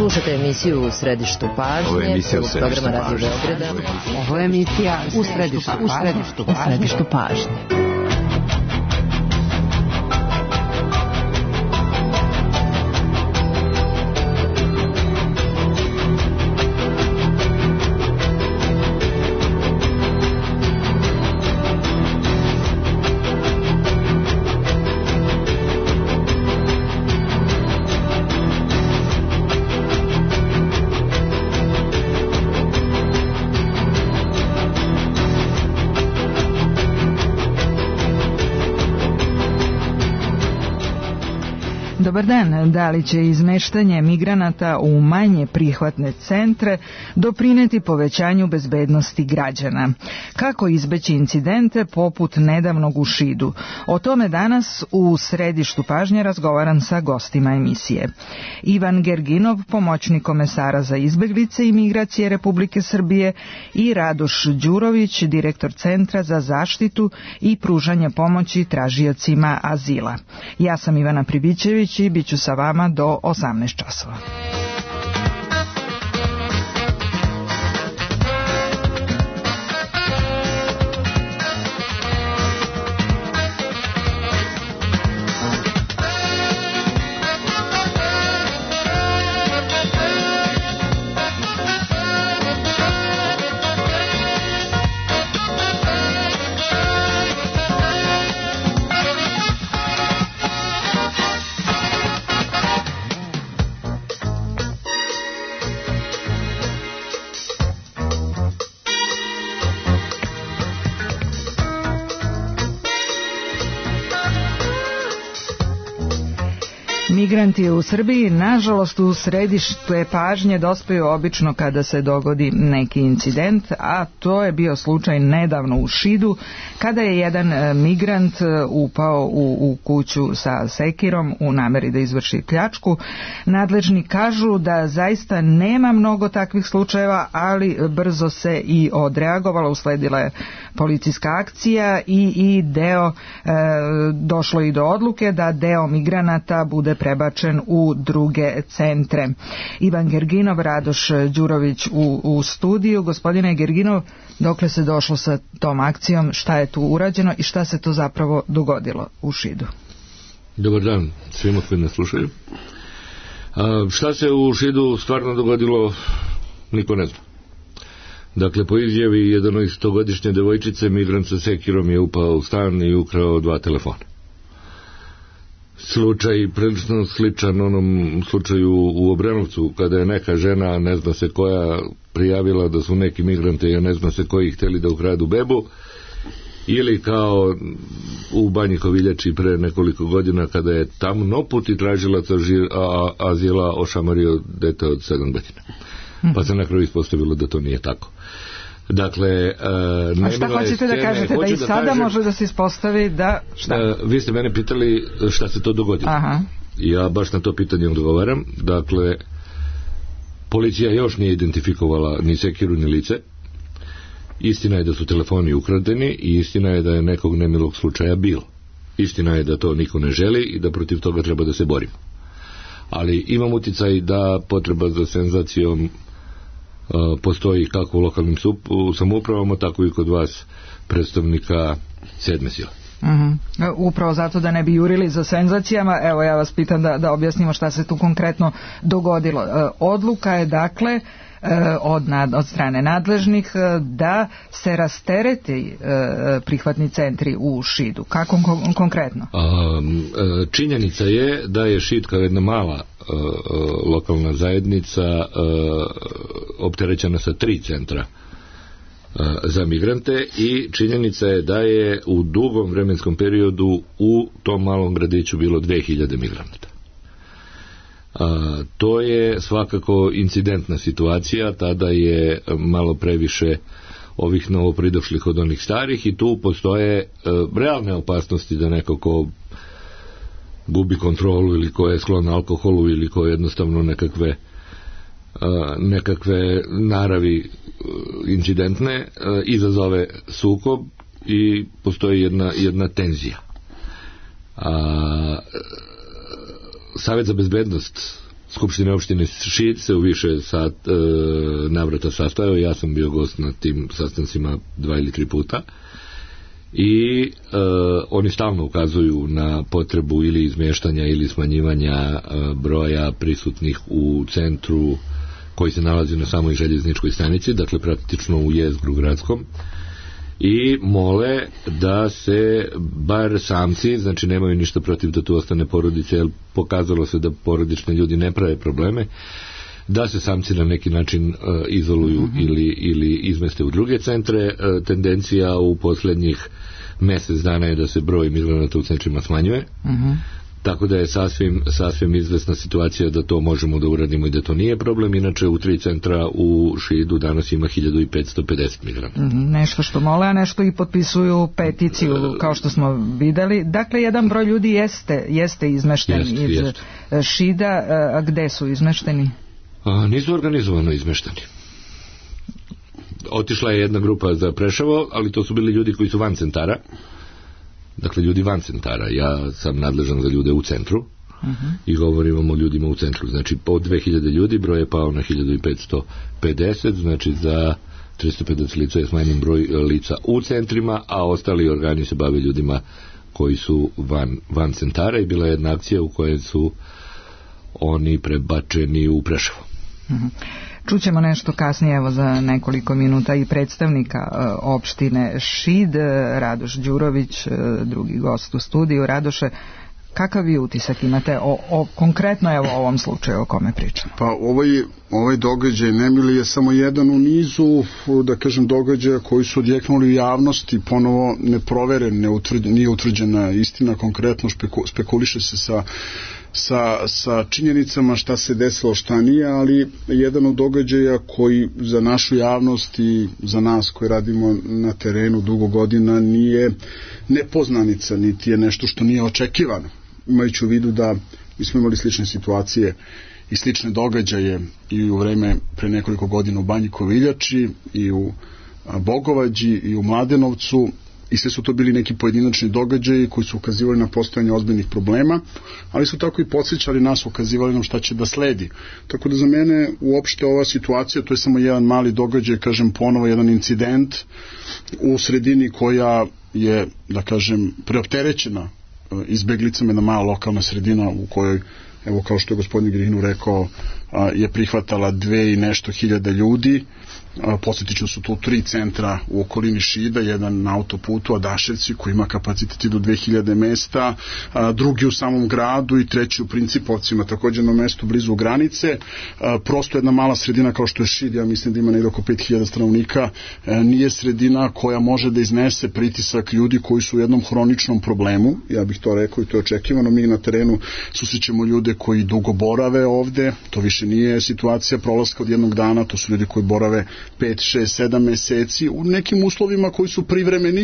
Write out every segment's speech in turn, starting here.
Slušajte emisiju U središtu pažnje, programa Radio Beograda. Ovo je emisija U središtu pažnje. Dobar dan, da li će izmeštanje migranata u manje prihvatne centre doprineti povećanju bezbednosti građana? Kako izbeći incidente poput nedavnog u Šidu? O tome danas u središtu pažnje razgovaram sa gostima emisije. Ivan Gerginov, pomoćnik komesara za izbeglice i migracije Republike Srbije, i Radoš Đurović, direktor Centra za zaštitu i pružanje pomoći tražiocima azila. Ja sam Ivana Pribićević i bit ću sa vama do 18 časova. Migranti u Srbiji, nažalost, u središtu pažnje dospiju obično kada se dogodi neki incident, a to je bio slučaj nedavno u Šidu, kada je jedan migrant upao u kuću sa sekirom u nameri da izvrši pljačku. Nadležni kažu da zaista nema mnogo takvih slučajeva, ali brzo se i odreagovalo, usledila je policijska akcija i došlo i do odluke da deo migranata bude prebačen u druge centre. Ivan Gerginov, Radoš Đurović u studiju. Gospodine Gerginov, dokle se došlo sa tom akcijom, šta je tu urađeno i šta se to zapravo dogodilo u Šidu? Dobar dan svima koji nas slušaju. Šta se u Šidu stvarno dogodilo, niko ne zna. Dakle, po izjavi 11-godišnje devojčice, migrant sa sekirom je upao u stan i ukrao 2 telefona. Slučaj prilično sličan onom slučaju u Obrenovcu, kada je neka žena, ne zna se koja, prijavila da su neki migranti, ne zna se koji, hteli da ukradu bebu, ili kao u Banji Koviljači pre nekoliko godina, kada je tamnoput i tražilac azila ošamario dete od 7 godina. Pa se na kraju ispostavilo da to nije tako. Dakle, a šta hoćete da kažete? Da i sada može da se ispostavi da... Šta? Vi ste mene pitali šta se to dogodilo. Aha. Ja baš na to pitanje odgovaram. Dakle, policija još nije identifikovala ni sekiru ni lice. Istina je da su telefoni ukradeni i istina je da je nekog nemilog slučaja bilo. Istina je da to niko ne želi i da protiv toga treba da se borimo. Ali imam uticaj da potreba za senzacijom postoji kako u lokalnim samoupravama, tako i kod vas, predstavnika 7. sile. Upravo zato da ne bi jurili za senzacijama, evo ja vas pitam da objasnimo šta se tu konkretno dogodilo. Odluka je dakle od strane nadležnih da se rastereti prihvatni centri u Šidu. Kako konkretno? Činjenica je da je Šid kao jedna mala lokalna zajednica opterećena sa 3 centra za migrante i činjenica je da je u dugom vremenskom periodu u tom malom gradiću bilo 2000 migranata. To je svakako incidentna situacija, tada je malo previše ovih novopridošlih od onih starih i tu postoje realne opasnosti da neko ko gubi kontrolu ili ko je sklon alkoholu ili ko jednostavno nekakve naravi incidentne izazove sukob i postoji jedna tenzija. Savet za bezbednost Skupštine opštine Šid se u više navrata sastajao, ja sam bio gost na tim sastancima 2 ili 3 puta i oni stalno ukazuju na potrebu ili izmještanja ili smanjivanja broja prisutnih u centru koji se nalazi na samoj željezničkoj stanici, dakle praktično u jezgru gradskom, i mole da se bar samci, znači nemaju ništa protiv da tu ostane porodice, jer pokazalo se da porodični ljudi ne prave probleme, da se samci na neki način izoluju ili izmeste u druge centre. Tendencija u posljednjih mjesec dana je da se broj migranata u centrima smanjuje, tako da je sasvim izvesna situacija da to možemo da uradimo i da to nije problem. Inače u 3 centra u Šidu danas ima 1550 migranata. Nešto što mole, a nešto i potpisuju peticiju, kao što smo videli. Dakle, jedan broj ljudi jeste izmešten iz Šida. A gde su izmešteni? Nisu organizovano izmešteni. Otišla je jedna grupa za Preševo, ali to su bili ljudi koji su van centara. Dakle, ljudi van centara. Ja sam nadležan za ljude u centru i govorimo o ljudima u centru. Znači, po 2000 ljudi, broj je pao na 1550, znači za 350 lica je smanjen broj lica u centrima, a ostali organi se bave ljudima koji su van centara, i bila je jedna akcija u kojoj su oni prebačeni u Preševo. Čućemo nešto kasnije, evo za nekoliko minuta, i predstavnika opštine Šid, Radoš Đurović, drugi gost u studiju. Radoše, kakav vi utisak imate konkretno evo o ovom slučaju o kome pričamo? Pa ovaj događaj nemili je samo jedan u nizu, da kažem, događaja koji su odjeknuli u javnosti, ponovo neproveren, nije utvrđena istina, konkretno spekuliše se sa činjenicama šta se desilo, šta nije, ali jedan od događaja koji za našu javnost i za nas koji radimo na terenu dugo godina nije nepoznanica, niti je nešto što nije očekivano. Imajući u vidu da mi smo imali slične situacije i slične događaje i u vreme pre nekoliko godina u Banji Koviljači i u Bogovađi i u Mladenovcu, i sve su to bili neki pojedinačni događaji koji su ukazivali na postojanje ozbiljnih problema, ali su tako i podsjećali nas, ukazivali nam šta će da sledi. Tako da za mene uopšte ova situacija, to je samo jedan mali događaj, kažem ponovo, jedan incident u sredini koja je, da kažem, preopterećena izbeglicama, jedna mala lokalna sredina u kojoj, evo kao što je gospodin Grinu rekao, je prihvatala 2 i nešto hiljade ljudi. Podsjetit ću, su tu 3 centra u okolini Šida, jedan na autoputu Adaševci koji ima kapacitet do 2000 mesta, drugi u samom gradu i treći u Principovcima, također na mestu blizu granice. Prosto jedna mala sredina kao što je Šid, ja mislim da ima negdje oko 5000 stanovnika, nije sredina koja može da iznese pritisak ljudi koji su u jednom hroničnom problemu, ja bih to rekao, i to je očekivano. Mi na terenu susrećemo ljude koji dugo borave ovde, to više nije situacija prolaska od jednog dana, to su ljudi koji borave 5, 6, 7 meseci u nekim uslovima koji su privremeni,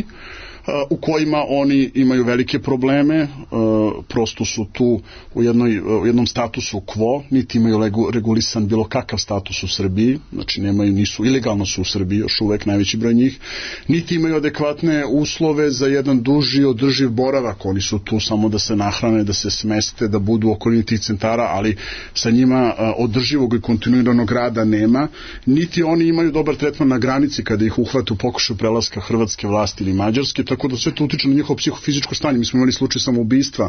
u kojima oni imaju velike probleme, prosto su tu u jednom statusu quo, niti imaju regulisan bilo kakav status u Srbiji, znači ilegalno su u Srbiji još uvek najveći broj njih, niti imaju adekvatne uslove za jedan duži održiv boravak. Oni su tu samo da se nahrane, da se smeste, da budu u okolini tih centara, ali sa njima održivog i kontinuiranog rada nema, niti oni imaju dobar tretman na granici kada ih uhvate u pokušaju prelaska hrvatske vlasti ili mađarske, tako da sve to utiče na njihovo psihofizičko stanje. Mi smo imali slučaj samoubistva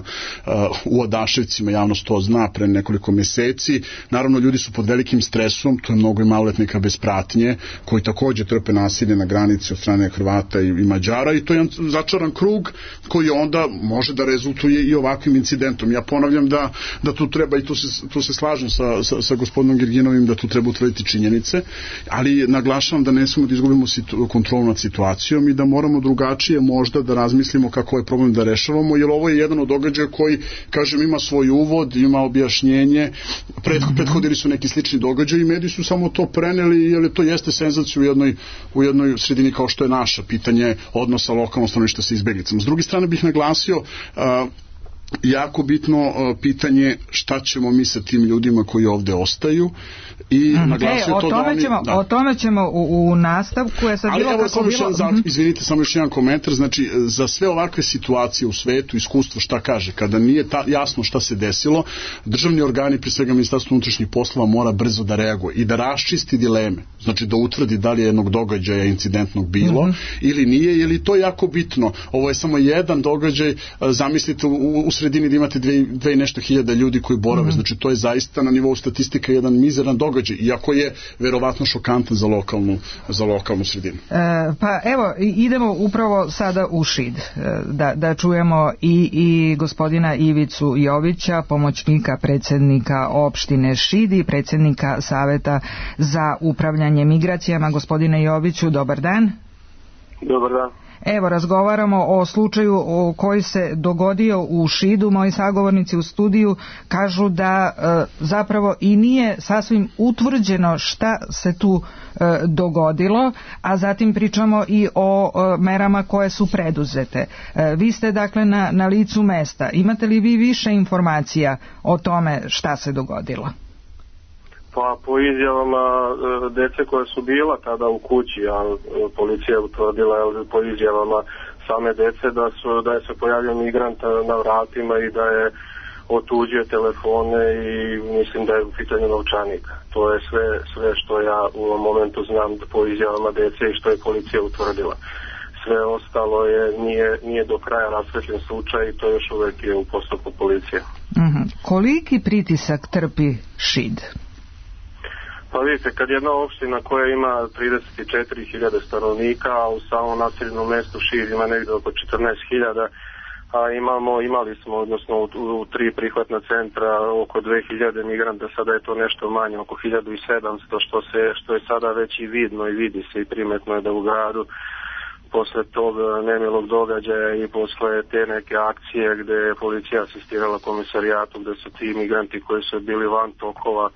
u Adaševcima, javnost to zna, pre nekoliko meseci. Naravno, ljudi su pod velikim stresom, to je mnogo i maloletnika bez pratnje, koji također trpe nasilje na granici od strane Hrvata i Mađara, i to je jedan začaran krug koji onda može da rezultuje i ovakvim incidentom. Ja ponavljam da tu treba, i tu se slažem sa gospodinom Gerginovim, da tu treba utvrditi činjenice, ali naglašavam da ne smemo da izgubimo kontrolu nad situacijom i da moramo drugačije možda da razmislimo kako ovaj problem da rešavamo, jer ovo je jedan od događaja koji, kažem, ima svoj uvod, ima objašnjenje, prethodili su neki slični događaji i mediji su samo to preneli, jer to jeste senzacija u jednoj sredini kao što je naša, pitanje odnosa lokalnog stanovništva sa izbeglicama. S druge strane bih naglasio jako bitno pitanje šta ćemo mi sa tim ljudima koji ovde ostaju i naglasio to da oni... O tome ćemo u nastavku. Izvinite, samo još jedan komentar. Znači, za sve ovakve situacije u svetu, iskustvo šta kaže, kada nije jasno šta se desilo, državni organi, pre svega Ministarstvo unutrašnjih poslova, mora brzo da reaguje i da raščisti dileme. Znači, da utvrdi da li je jednog događaja incidentnog bilo ili nije, jer to je jako bitno. Ovo je samo jedan događaj, zamislite u sredini da imate 2 i nešto hiljada ljudi koji borave, znači to je zaista na nivou statistika jedan mizeran događaj, iako je verovatno šokantan za lokalnu sredinu. Pa evo, idemo upravo sada u Šid, da čujemo i gospodina Ivicu Jovića, pomoćnika predsjednika opštine Šid i predsjednika Saveta za upravljanje migracijama. Gospodine Joviću, dobar dan. Dobar dan. Evo, razgovaramo o slučaju koji se dogodio u Šidu. Moji sagovornici u studiju kažu da zapravo i nije sasvim utvrđeno šta se tu dogodilo, a zatim pričamo i o merama koje su preduzete. Vi ste dakle na licu mesta. Imate li vi više informacija o tome šta se dogodilo? Pa po izjavama dece koje su bila tada u kući, a policija utvrdila po izjavama same dece da je se pojavio migrant na vratima i da je otuđio telefone i mislim da je u pitanju novčanika. To je sve što ja u ovom momentu znam po izjavama dece i što je policija utvrdila. Sve ostalo nije do kraja rasvetljen slučaj i to još uvek je u postupku policije. Koliki pritisak trpi Šid? Pa vidite, kad jedna opština koja ima 34.000 stanovnika, a u samom naseljenom mestu Šid ima negdje oko 14.000, a imali smo, odnosno u 3 prihvatna centra oko 2.000 migranta, sada je to nešto manje, oko 1.700, što je sada već i vidno i vidi se i primetno je da u gradu posle tog nemilog događaja i posle te neke akcije gde je policija asistirala komisarijatu, gde su ti migranti koji su bili van tokova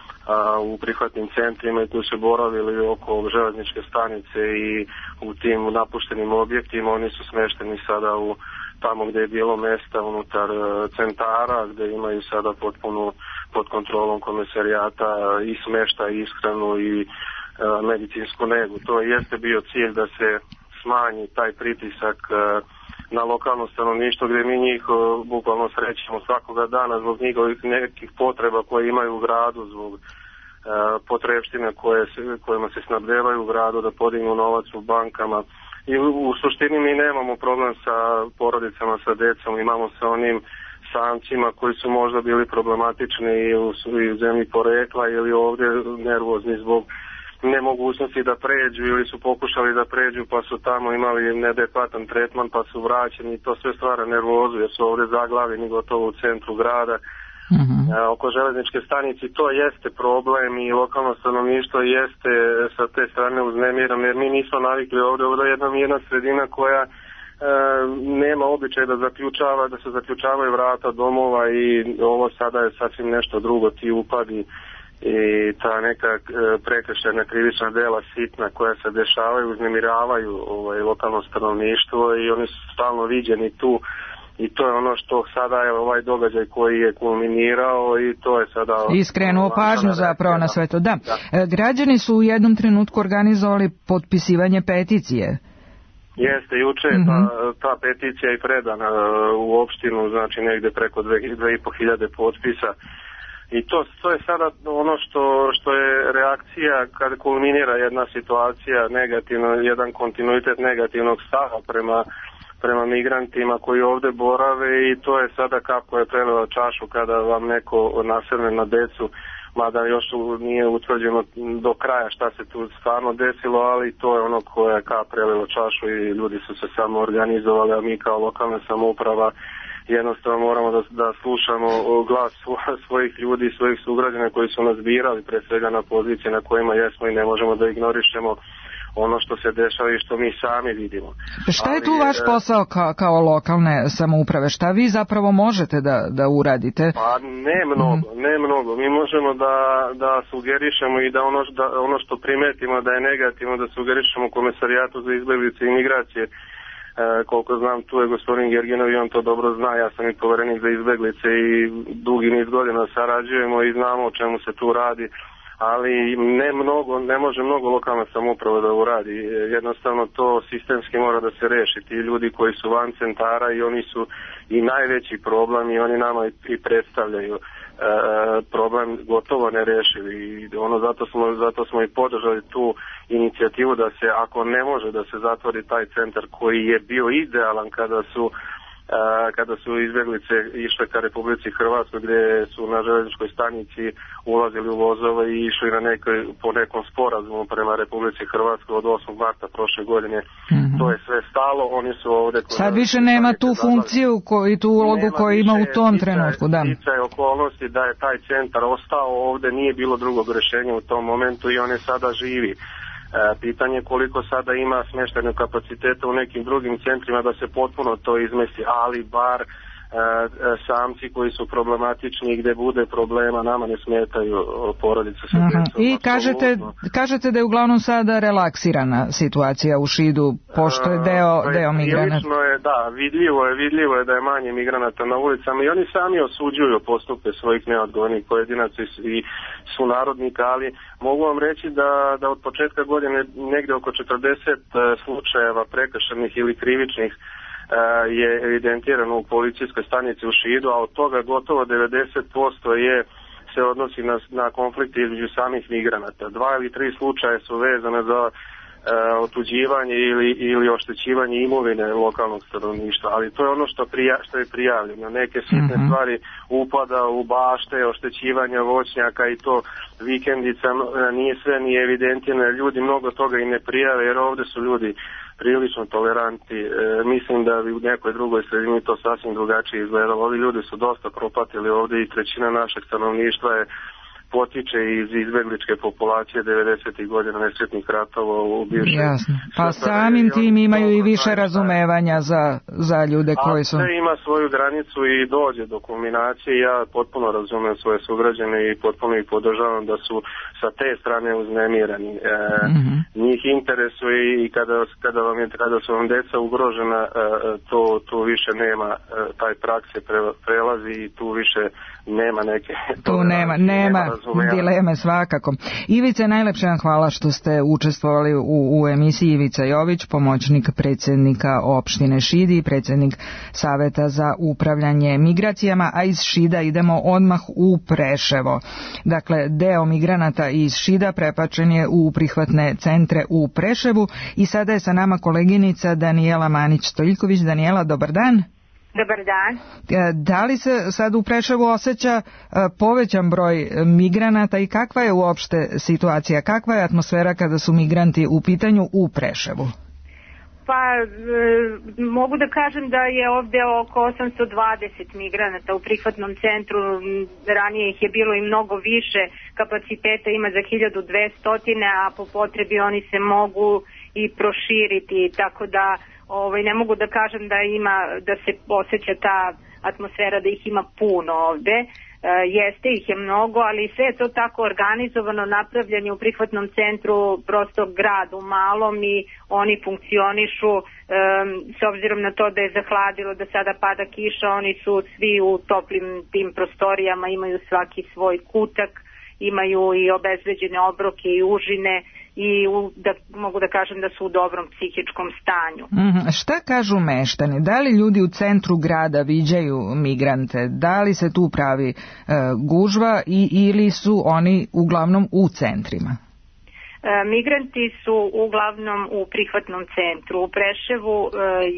u prihvatnim centrima i koji su boravili oko železničke stanice i u tim napuštenim objektima, oni su smešteni sada tamo gde je bilo mesta unutar centara, gde imaju sada potpuno pod kontrolom komisarijata i smešta, i ishranu i medicinsku negu. To jeste bio cilj da se smanji taj pritisak na lokalno stanovništvo gdje mi njih bukvalno srećemo svakoga dana zbog njihovih nekih potreba koje imaju u gradu, zbog potrepština kojima se snabdevaju u gradu, da podignu novac u bankama. I u suštini mi nemamo problem sa porodicama, sa decom, imamo sa onim samcima koji su možda bili problematični i u zemlji porekla ili ovdje nervozni zbog nemogućnosti da pređu ili su pokušali da pređu pa su tamo imali neadekvatan tretman pa su vraćeni i to sve stvara nervozu jer su ovdje zaglavljeni gotovo u centru grada. Oko železničke stanice to jeste problem i lokalno stanovništvo jeste sa te strane uznemirano jer mi nismo navikli ovdje je jedna sredina koja nema običaj da se zaključavaju vrata domova i ovo sada je sasvim nešto drugo, ti upadi i ta neka prekršajna krivična dela sitna koja se dešavaju, uznemiravaju lokalno stanovništvo i oni su stalno viđeni tu i to je ono što sada je ovaj događaj koji je kulminirao i to je sada... I skrenuo pažnju zapravo na sve to. Da. Građani su u jednom trenutku organizovali potpisivanje peticije. Jeste, juče je ta peticija i predana u opštinu, znači negdje preko 2.500 potpisa. I to je sada ono što je reakcija kad kulminira jedna situacija negativno, jedan kontinuitet negativnog stava prema migrantima koji ovdje borave i to je sada kako je prelila čašu kada vam neko nasrne na decu, mada još nije utvrđeno do kraja šta se tu stvarno desilo, ali to je ono koje je kap prelilo čašu i ljudi su se samo organizovali, a mi kao lokalna samouprava jednostavno moramo da slušamo glas svojih ljudi, svojih sugrađana koji su nas birali pre svega na pozicije na kojima jesmo i ne možemo da ignorišemo ono što se dešava i što mi sami vidimo. Šta je tu vaš posao kao lokalne samouprave? Šta vi zapravo možete da uradite? Pa ne mnogo. Mi možemo da sugerišemo i da ono što primetimo da je negativno, da sugerišemo Komisarijatu za izbjeglice i migracije Koliko znam, tu je gospodin Gerginov i on to dobro zna, ja sam i poverenik za izbeglice i dugi niz godina sarađujemo i znamo o čemu se tu radi, ali ne može mnogo lokalna samouprava da uradi. Jednostavno to sistemski mora da se reši. Ti ljudi koji su van centara i oni su i najveći problem i oni nama i predstavljaju problem gotovo ne rešili i zato smo i podržali tu inicijativu da se, ako ne može da se zatvori taj centar koji je bio idealan kada su izbjeglice išle ka Republici Hrvatskoj, gdje su na željezničkoj stanici ulazili u vozove i išli po nekom sporazumu prema Republici Hrvatskoj od 8. marta prošle godine. To je sve stalo, oni su ovdje... Sad više nema tu funkciju i tu ulogu koju ima u tom trenutku. Sticaje okolnosti da je taj centar ostao ovdje, nije bilo drugog rješenja u tom momentu i on je sada živi. Pitanje koliko sada ima smještajnog kapaciteta u nekim drugim centrima da se potpuno to izmesti, ali bar samci koji su problematični i gdje bude problema nama ne smetaju porodice sa djecom. I kažete da je uglavnom sada relaksirana situacija u Šidu, pošto je deo migranata. Vidljivo je da je manje migranata na ulicama i oni sami osuđuju postupke svojih neodgovornih pojedinaca i sunarodnika, ali mogu vam reći da od početka godine negdje oko 40 slučajeva prekršajnih ili krivičnih je evidentirano u policijskoj stanici u Šidu, a od toga gotovo 90% se odnosi na konflikte između samih migranata. 2 ili 3 slučaje su vezane za otuđivanje ili oštećivanje imovine lokalnog stanovništva, ali to je ono što je prijavljeno. Neke sitne stvari upada u bašte, oštećivanja voćnjaka i to vikendica, nije sve ni evidentirano, ljudi mnogo toga i ne prijave jer ovdje su ljudi prilično tolerantni. Mislim da bi u nekoj drugoj sredini to sasvim drugačije izgledalo. Ovi ljudi su dosta propatili ovdje i trećina našeg stanovništva potiče iz izbegličke populacije 90. godina nesretnih ratova u bivšem. Jasno. Pa samim tim imaju i više razumevanja za ljude koji su... A sve ima svoju granicu i dođe do kulminacije. Ja potpuno razumem svoje sugrađane i potpuno ih podržavam da su sa te strane uznemirani. Njih interesuje i kada su vam deca ugrožena, to više nema, taj prag se prelazi i tu više nema neke... Tu nema dileme svakako. Ivice, najlepše vam hvala što ste učestvovali u emisiji. Ivica Jović, pomoćnik predsjednika opštine Šid i predsjednik Saveta za upravljanje migracijama, a iz Šida idemo odmah u Preševo. Dakle, deo migranata iz Šida prepačen je u prihvatne centre u Preševu i sada je sa nama koleginica Danijela Manić-Stojiljković. Danijela, dobar dan. Dobar dan. Da li se sad u Preševu osjeća povećan broj migranata i kakva je uopšte situacija, kakva je atmosfera kada su migranti u pitanju u Preševu? Pa mogu da kažem da je ovdje oko 820 migranata u prihvatnom centru, ranije ih je bilo i mnogo više, kapaciteta ima za 1200, a po potrebi oni se mogu i proširiti, tako da ne mogu da kažem da se osjeća ta atmosfera da ih ima puno ovde. Jeste, ih je mnogo, ali sve je to tako organizovano, napravljanje u prihvatnom centru, prosto grad u malom i oni funkcionišu, s obzirom na to da je zahladilo, da sada pada kiša, oni su svi u toplim tim prostorijama, imaju svaki svoj kutak, imaju i obezbeđene obroke i užine i mogu da kažem da su u dobrom psihičkom stanju. Šta kažu meštani? Da li ljudi u centru grada viđaju migrante? Da li se tu pravi gužva ili su oni uglavnom u centrima? Migranti su uglavnom u prihvatnom centru. U Preševu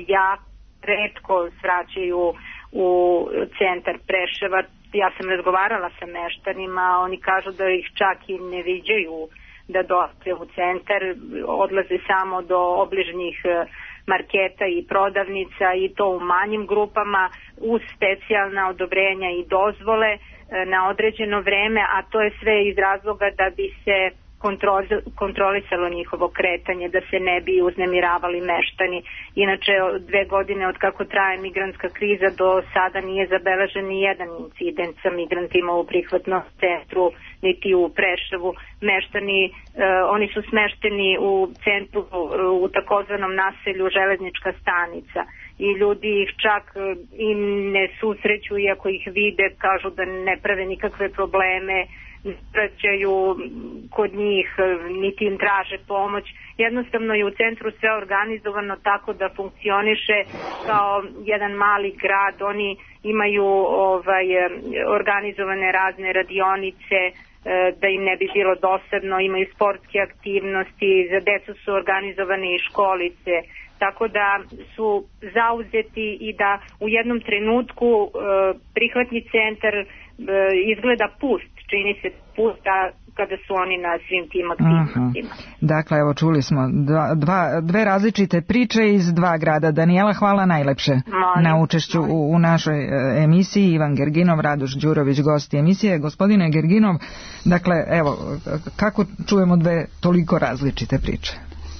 retko svraćaju u centar Preševa. Ja sam razgovarala sa meštanima, oni kažu da ih čak i ne viđaju da dođe u centar, odlaze samo do obližnjih marketa i prodavnica i to u manjim grupama uz specijalna odobrenja i dozvole na određeno vreme, a to je sve iz razloga da bi se kontrolisalo njihovo kretanje, da se ne bi uznemiravali meštani. Inače, 2 godine od kako traje migrantska kriza do sada nije zabeležen ni jedan incident sa migrantima u prihvatnom centru, niti u Preševu. Meštani, oni su smešteni u centru, u takozvanom naselju Železnička stanica, i ljudi ih čak i ne susreću, iako ih vide, kažu da ne prave nikakve probleme, ne vraćaju kod njih, niti im traže pomoć. Jednostavno je u centru sve organizovano tako da funkcioniše kao jedan mali grad. Oni imaju organizovane razne radionice, da im ne bi bilo dosadno, imaju sportske aktivnosti, za decu su organizovane i školice, tako da su zauzeti i da u jednom trenutku prihvatni centar izgleda pust, čini se pust, a kada su oni na svim tim aktivnostima. Dakle, evo čuli smo dve različite priče iz 2 grada. Danijela, hvala najlepše na učešću u našoj emisiji. Ivan Gerginov, Radoš Đurović, gosti emisije. Gospodine Gerginov, dakle, evo, kako čujemo 2 toliko različite priče?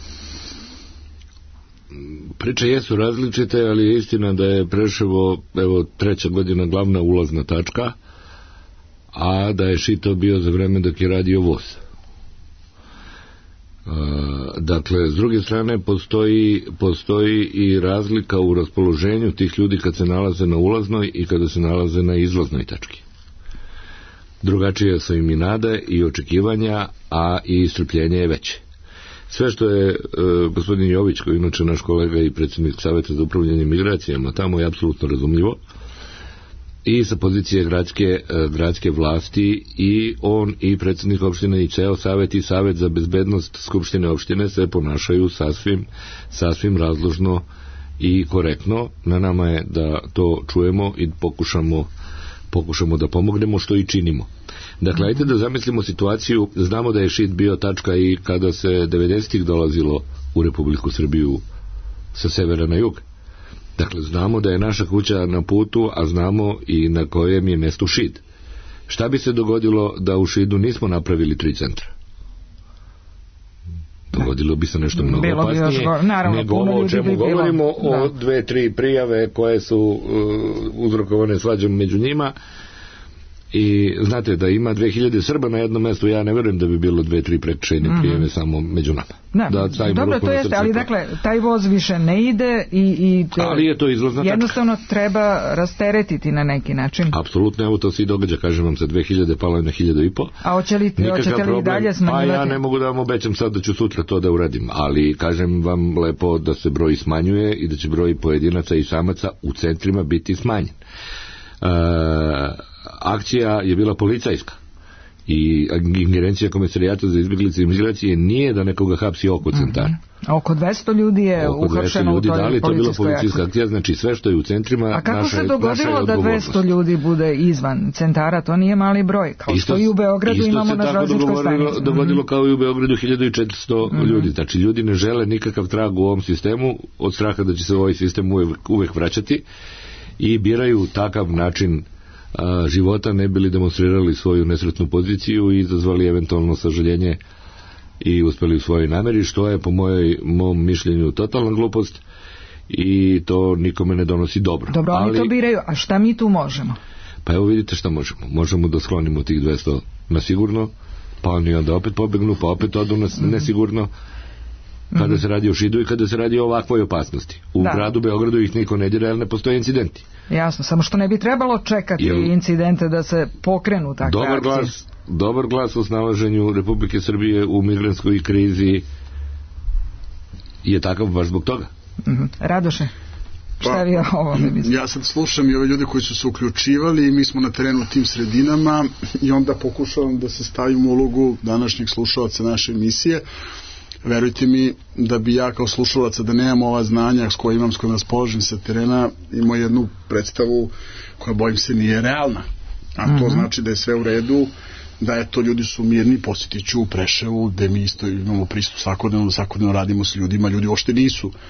Priče jesu različite, ali je istina da je Preševo, evo, 3. godina glavna ulazna tačka, a da je šito bio za vreme dok je radio voz. Dakle, s druge strane postoji i razlika u raspoloženju tih ljudi kad se nalaze na ulaznoj i kada se nalaze na izlaznoj tački. Drugačije su im i nade i očekivanja, a i strpljenje je veće. Sve što je gospodin Jović, koji je inače naš kolega i predsjednik Saveta za upravljanje migracijama, tamo je apsolutno razumljivo, i sa pozicije gradske vlasti, i on i predsjednik opštine i ceo savet i savet za bezbednost skupštine opštine se ponašaju sasvim razložno i korektno. Na nama je da to čujemo i pokušamo da pomognemo, što i činimo. Dakle, ajte da zamislimo situaciju. Znamo da je šit bio tačka i kada se 90-ih dolazilo u Republiku Srbiju sa severa na jug. Dakle, znamo da je naša kuća na putu, a znamo i na kojem je mjestu šid. Šta bi se dogodilo da u šidu nismo napravili 3 centra? Dogodilo bi se nešto mnogo opasnije, nego ovo o čemu govorimo, o 2-3 prijave koje su uzrokovane svađom među njima. I znate da ima 2000 Srba na jednom mjestu, ja ne vjerujem da bi bilo 2-3 prekršajne prijeme samo među nama. Dobro, to jeste, ali dakle, taj voz više ne ide i ali je to izlazna jednostavno tačka. Treba rasteretiti na neki način. Apsolutno, evo to se i događa, kažem vam, sa 2000 palo je na 1500. A hoćete li dalje smanjivati? Pa ja ne mogu da vam obećam sad da ću sutra to da uradim, ali kažem vam lepo da se broj smanjuje i da će broj pojedinaca i samaca u centrima biti smanjen. Akcija je bila policajska i ingerencija Komesarijata za izbjeglice i migracije nije da nekoga hapsi oko centara. Oko 200 ljudi je uhapšeno u toj policijskoj to je bila policijska akcija, znači sve što je u centrima. A kako se dogodilo da 200 ljudi bude izvan centara? To nije mali broj, kao što i u Beogradu imamo na železničkoj stanici. Isto se tako dogodilo kao i u Beogradu 1400 ljudi. Znači ljudi ne žele nikakav trag u ovom sistemu od straha da će se ovaj sistem uvek vraćati i biraju takav način života, ne bili demonstrirali svoju nesretnu poziciju i izazvali eventualno sažaljenje i uspeli u svojoj nameri, što je po mom mišljenju totalna glupost i to nikome ne donosi dobro. Dobro, oni to biraju, a šta mi tu možemo? Pa evo vidite šta možemo. Možemo da sklonimo tih 200 na sigurno, pa oni onda opet pobegnu, pa opet odu na nesigurno, kada se radi o šidu i kada se radi o ovakvoj opasnosti. U gradu Beogradu ih niko ne dira, jer ne postoje incidenti. Jasno, samo što ne bi trebalo čekati incidente da se pokrenu takve akcije. Dobar glas o snalaženju Republike Srbije u migrantskoj krizi je takav baš zbog toga. Radoše, šta vi ovo ne mislite? Ja sad slušam i ove ljude koji su se uključivali i mi smo na terenu u tim sredinama i onda pokušavam da se stavim u ulogu današnjeg slušalaca naše emisije. Verujte mi da bi ja kao slušalaca, da nemam ova znanja s kojima raspoložim sa terena, imao jednu predstavu koja, bojim se, nije realna. A to znači da je sve u redu, da eto, ljudi su mirni, posjetit ću u Preševu, gde mi isto imamo pristup svakodnevno radimo s ljudima, ljudi uopšte nisu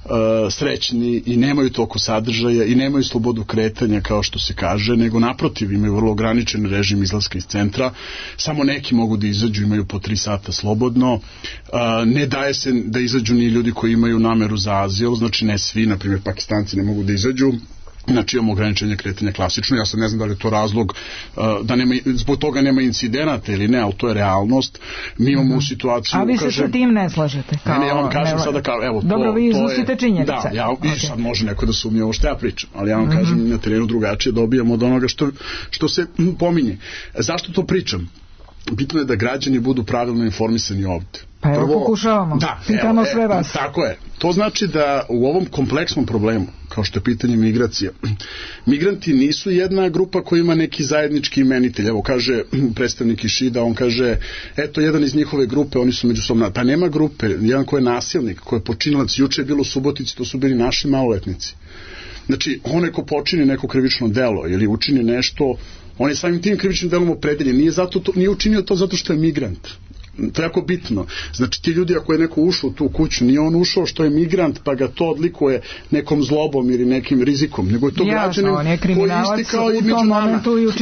srećni i nemaju toliko sadržaja i nemaju slobodu kretanja kao što se kaže, nego naprotiv imaju vrlo ograničen režim izlaska iz centra, samo neki mogu da izađu, imaju po 3 sata slobodno, ne daje se da izađu ni ljudi koji imaju nameru za azil, znači ne svi, na primjer Pakistanci ne mogu da izađu, znači imamo ograničenje kretanja klasično, ja sad ne znam da li je to razlog da nema, zbog toga nema incidenata ili ne, ali to je realnost. Mi imamo situaciju... A vi se sa tim ne slažete? Ne, ja vam kažem sada kao, evo, dobro, vi iznosite činjenice. Da, sad može neko da sumnje ovo što ja pričam, ali ja vam kažem na terenu drugačije dobijamo od onoga što se pominje. Zašto to pričam? Bitno je da građani budu pravilno informisani ovde. Pa evo pokušavamo, pitamo sve vas. Tako je. To znači da u ovom kompleksnom problemu, kao što je pitanje migracija, migranti nisu jedna grupa koja ima neki zajednički imenitelj. Evo kaže predstavnik Išida, on kaže, eto jedan iz njihove grupe, oni su međusobno, pa nema grupe, jedan ko je nasilnik, ko je počinilac, juče je bilo u Subotici, to su bili naši maloletnici. Znači, onaj ko počini neko krivično delo ili učini nešto, on je samim tim krivičnim delom opredeljen, nije učinio to zato što je migrant. To je jako bitno. Znači ti ljudi, ako je neko ušao u tu kuću, nije on ušao što je migrant pa ga to odlikuje nekom zlobom ili nekim rizikom, nego je to građanin koji je istikao i među nama.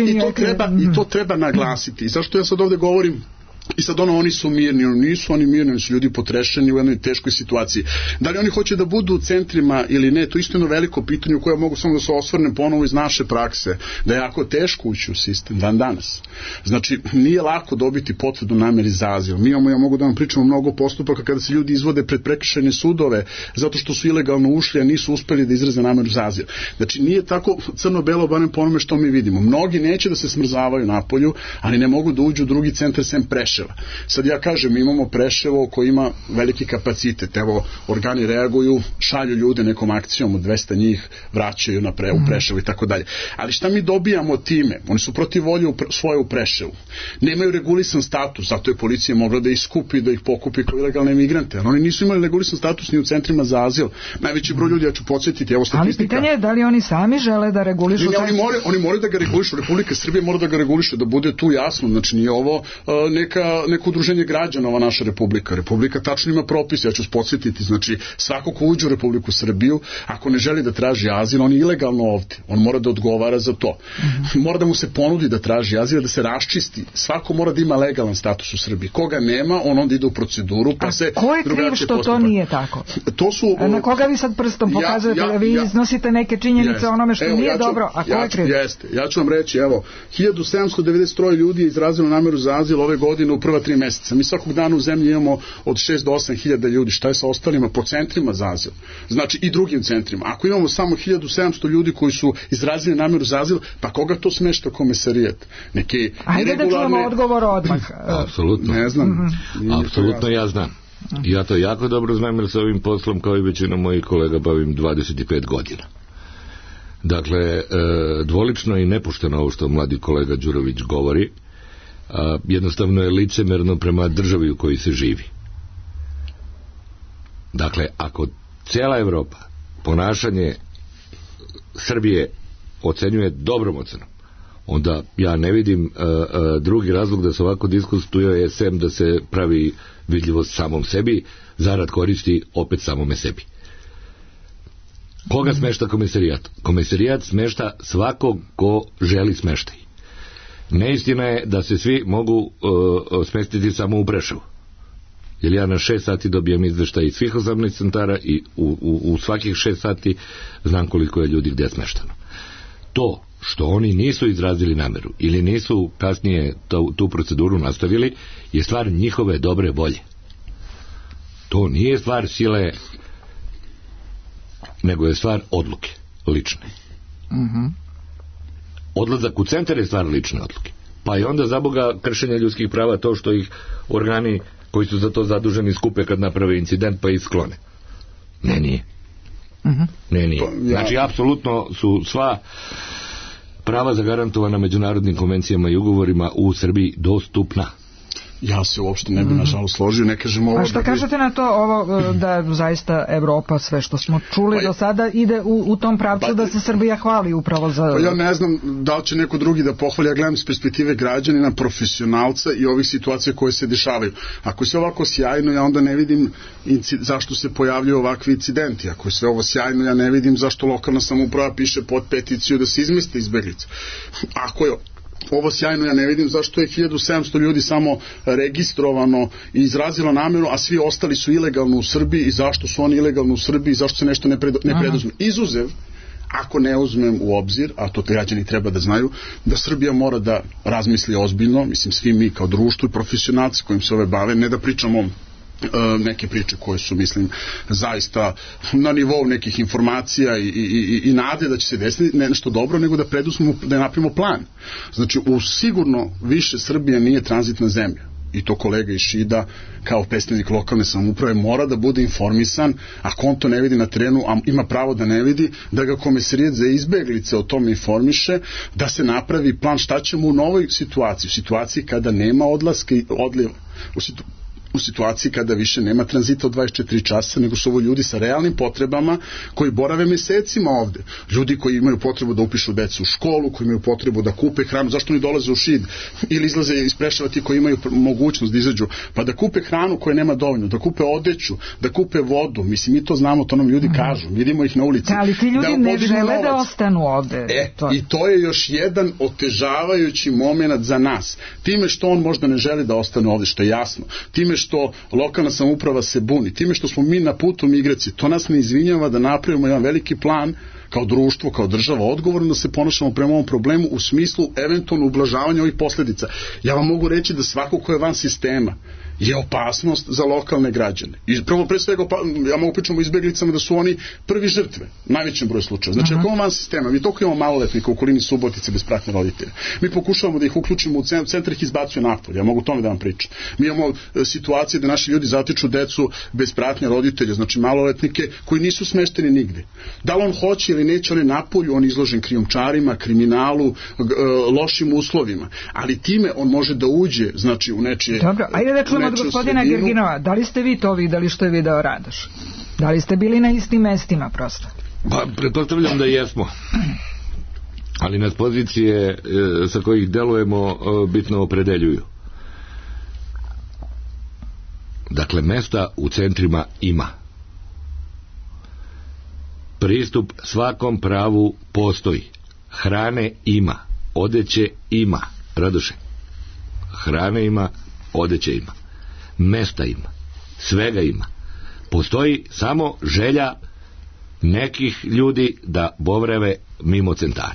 I to treba naglasiti. I zašto ja sad ovde govorim? I sad oni su mirni, nisu oni mirni, oni su ljudi potrešeni u jednoj teškoj situaciji. Da li oni hoće da budu u centrima ili ne, to je isto jedno veliko pitanje u koje mogu samo da se osvrnem ponovo iz naše prakse, da je jako teško ući u sistem dan danas. Znači, nije lako dobiti potvrdu nameri za azil. Mi imamo, ja mogu da vam pričam mnogo postupaka kada se ljudi izvode pred prekršajne sudove zato što su ilegalno ušli, a nisu uspeli da izraze nameru za azil. Znači, nije tako crno-belo, barem po onome što mi vidimo. Mnogi neće da se smrzavaju napolju, ali ne mogu da uđu u drugi centar sem Preševa. Sad ja kažem, imamo Preševo koji ima veliki kapacitet, evo organi reaguju, šalju ljude nekom akcijom od 200 njih, vraćaju u Preševo i tako dalje. Ali šta mi dobijamo time? Oni su protiv volje svoje u Preševu. Nemaju regulisan status, zato je policija mogla da ih skupi, da ih pokupi kao ilegalne migrante. Ali oni nisu imali regulisan status ni u centrima za azil. Najveći broj ljudi, ja ću podsjetiti, evo statistika. Ali pitanje je da li oni sami žele da regulišu? Oni moraju da ga regulišu, Republika Srbije mora da ga reguliše, da bude tu jasno, znači nije ovo neko udruženje građana, ova naša republika. Republika tačno ima propise, ja ću podsjetiti, znači svako ko uđe u Republiku Srbiju, ako ne želi da traži azil, on je ilegalno ovde, on mora da odgovara za to. Mora da mu se ponudi da traži azil, da se raščisti. Svako mora da ima legalan status u Srbiji. Koga nema, on onda ide u proceduru, pa se ko je kriv što to nije tako? Na koga vi sad prstom pokazujete? Vi iznosite neke činjenice o onome što nije dobro, a ko je kriv? Ja ću vam reći, evo, 1793 ljudi je izrazilo nameru za azil ove godine u prva 3 meseca. Mi svakog dana u zemlji imamo od 6 do 8 hiljada ljudi. Šta je sa ostalima po centrima za azil? Znači i drugim centrima. Ako imamo samo 1700 ljudi koji su izrazili nameru za azil, pa koga to smešta komesarijat? Neki ajde da čujemo odgovor odmah. Apsolutno. Ne znam. Apsolutno ja znam. Ja to jako dobro znam jer se ovim poslom kao i većina mojih kolega bavim 25 godina. Dakle, dvolično i nepošteno ovo što mladi kolega Đurović govori, jednostavno je licemerno prema državi u kojoj se živi. Dakle, ako cijela Evropa ponašanje Srbije ocenjuje dobrom ocenom, onda ja ne vidim drugi razlog da se ovako diskutuje sem da se pravi vidljivost samom sebi, zarad koristi opet samome sebi. Koga smešta komesarijat? Komesarijat smešta svakog ko želi smeštaj. Neistina je da se svi mogu smestiti samo u Preševu. Jer ja na 6 sati dobijem izveštaj iz svih 18 centara i u svakih 6 sati znam koliko je ljudi gdje je smeštano. To što oni nisu izrazili nameru ili nisu kasnije tu proceduru nastavili je stvar njihove dobre volje. To nije stvar sile, nego je stvar odluke, lične. Odlazak u centar je stvar lične odluke. Pa i onda za Boga kršenje ljudskih prava to što ih organi koji su za to zaduženi skupe kad naprave incident pa ih sklone. Ne, nije. Ne, nije. Znači, apsolutno su sva prava zagarantovana međunarodnim konvencijama i ugovorima u Srbiji dostupna. Ja se uopšte ne bi nažalost složio, ne kažem ovo... A šta kažete na to ovo da zaista Evropa, sve što smo čuli do sada, ide u tom pravcu da se Srbija hvali upravo za... Ja ne znam da li će neko drugi da pohvali, ja gledam s perspektive građanina, profesionalca i ovih situacija koje se dešavaju. Ako je sve ovako sjajno, ja onda ne vidim zašto se pojavljaju ovakvi incidenti. Ako je sve ovo sjajno, ja ne vidim zašto lokalna samouprava piše pod peticiju da se izmeste izbeglice. Ako je ovo sjajno, ja ne vidim zašto je 1700 ljudi samo registrovano i izrazilo nameru, a svi ostali su ilegalno u Srbiji i zašto su oni ilegalno u Srbiji i zašto se nešto ne preduzme. Izuzev, ako ne uzmem u obzir, a to građani treba da znaju, da Srbija mora da razmisli ozbiljno, mislim svi mi kao društvo i profesionalci kojim se ove bave, ne da pričamo neke priče koje su, mislim, zaista na nivou nekih informacija i nade da će se desiti nešto dobro, nego da preduzmemo, da napravimo plan. Znači, sigurno više Srbija nije tranzitna zemlja. I to kolega iz Šida, kao predstavnik lokalne samouprave, mora da bude informisan, ako on to ne vidi na terenu, a ima pravo da ne vidi, da ga Komesarijat za izbeglice o tome informiše, da se napravi plan šta ćemo u novoj situaciji, u situaciji kada nema odlaska i odliva, u situaciji kada više nema tranzita od 24 časa, nego su ovo ljudi sa realnim potrebama koji borave mesecima ovde. Ljudi koji imaju potrebu da upišu decu u školu, koji imaju potrebu da kupe hranu, zašto oni dolaze u Šid ili izlaze iz Preševa ti koji imaju mogućnost da izađu, pa da kupe hranu koja nema dovoljno, da kupe odeću, da kupe vodu. Mislim, mi to znamo, to nam ljudi kažu, vidimo ih na ulici. Ali ti ljudi ne žele da ostanu ovde. I to je još jedan otežavajući moment za nas. Time što on možda ne želi da ostane ovde, što je jasno. Time što lokalna samouprava se buni, time što smo mi na putu migracije, to nas ne izvinjava da napravimo jedan veliki plan kao društvo, kao država, odgovorno da se ponašamo prema ovom problemu u smislu eventualno ublažavanja ovih posljedica. Ja vam mogu reći da svako ko je van sistema je opasnost za lokalne građane. I prvo, pre svega, ja mogu pričati o izbeglicama da su oni prvi žrtve, najvećem broju slučaja. Znači, ako imamo van sistema, mi toliko imamo maloletnika u okolini Subotice bez pratnje roditelja. Mi pokušavamo da ih uključimo u centar, ih izbacuje napolje. Ja mogu tome da vam pričam. Mi imamo situacije da naši ljudi zatiču decu bez pratnje roditelja, znači maloletnike koji nisu smešteni nigde. Da li on hoće ili neće, on je napolju, on je izložen krijumčarima, kriminalu, lošim uslovima. Ali time on može da uđe, znači, u nečije... Dobro, ajde da čujemo od gospodina Gerginova, da li ste vi to videli što je video Radoš? Da li ste bili na istim mestima prosto? Pa, pretpostavljam da jesmo. Ali nas pozicije sa kojih delujemo bitno opredeljuju. Dakle, mesta u centrima ima. Pristup svakom pravu postoji. Hrane ima. Odeće ima. Radoše. Hrane ima. Odeće ima. Mesta ima. Svega ima. Postoji samo želja nekih ljudi da bovreve mimo centara.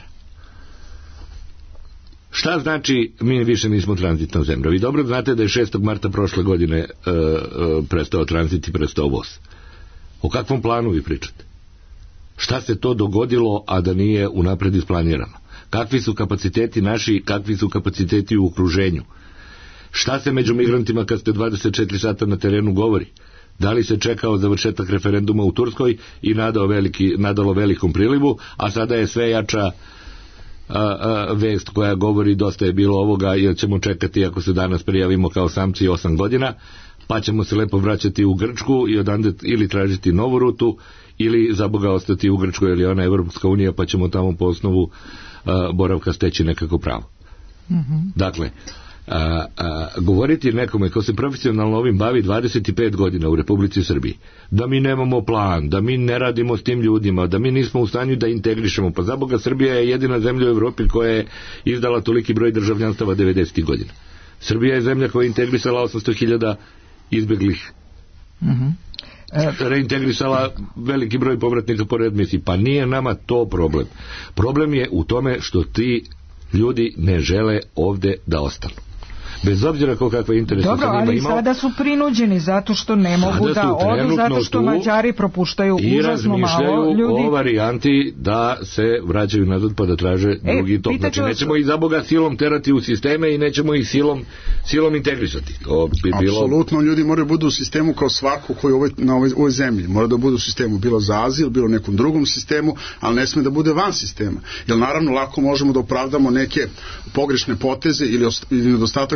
Šta znači mi više nismo tranzitna zemlja? Vi dobro znate da je 6. marta prošle godine prestao tranzit i prestao voz. O kakvom planu vi pričate? Šta se to dogodilo, a da nije unapred isplanirano? Kakvi su kapaciteti naši, kakvi su kapaciteti u okruženju? Šta se među migrantima kad ste 24 sata na terenu govori? Da li se čekao završetak referenduma u Turskoj i nadalo velikom prilivu, a sada je sve jača vest koja govori dosta je bilo ovoga jer ćemo čekati ako se danas prijavimo kao samci 8 godina, pa ćemo se lepo vraćati u Grčku i odande ili tražiti novu rutu ili za Boga ostati u Grčkoj ili ona Evropska unija pa ćemo tamo po osnovu boravka steći nekako pravo. Dakle, govoriti nekome ko se profesionalno ovim bavi 25 godina u Republici Srbiji, da mi nemamo plan, da mi ne radimo s tim ljudima, da mi nismo u stanju da integrišemo, pa za Boga Srbija je jedina zemlja u Evropi koja je izdala toliki broj državljanstava 90. godina. Srbija je zemlja koja je integrisala 800.000 izbeglih. Reintegrisala veliki broj povratnika po readmisiji, pa nije nama to problem. Problem je u tome što ti ljudi ne žele ovde da ostanu. Bez obzira kakve interese Dobro, ali imao, sada su prinuđeni zato što ne mogu da odu, zato što Mađari propuštaju užasno malo ljudi. I razmišljaju o varijanti da se vraćaju nazad pa da traže drugi tok. Znači nećemo ih za Boga silom terati u sisteme i nećemo ih silom integrisati. To bi bilo... Apsolutno, ljudi moraju budu u sistemu kao svako koji na ovoj zemlji. Mora da budu u sistemu, bilo za azil, bilo u nekom drugom sistemu, ali ne sme da bude van sistema. Jer naravno lako možemo da opravdamo neke pogrešne poteze ili nedostatak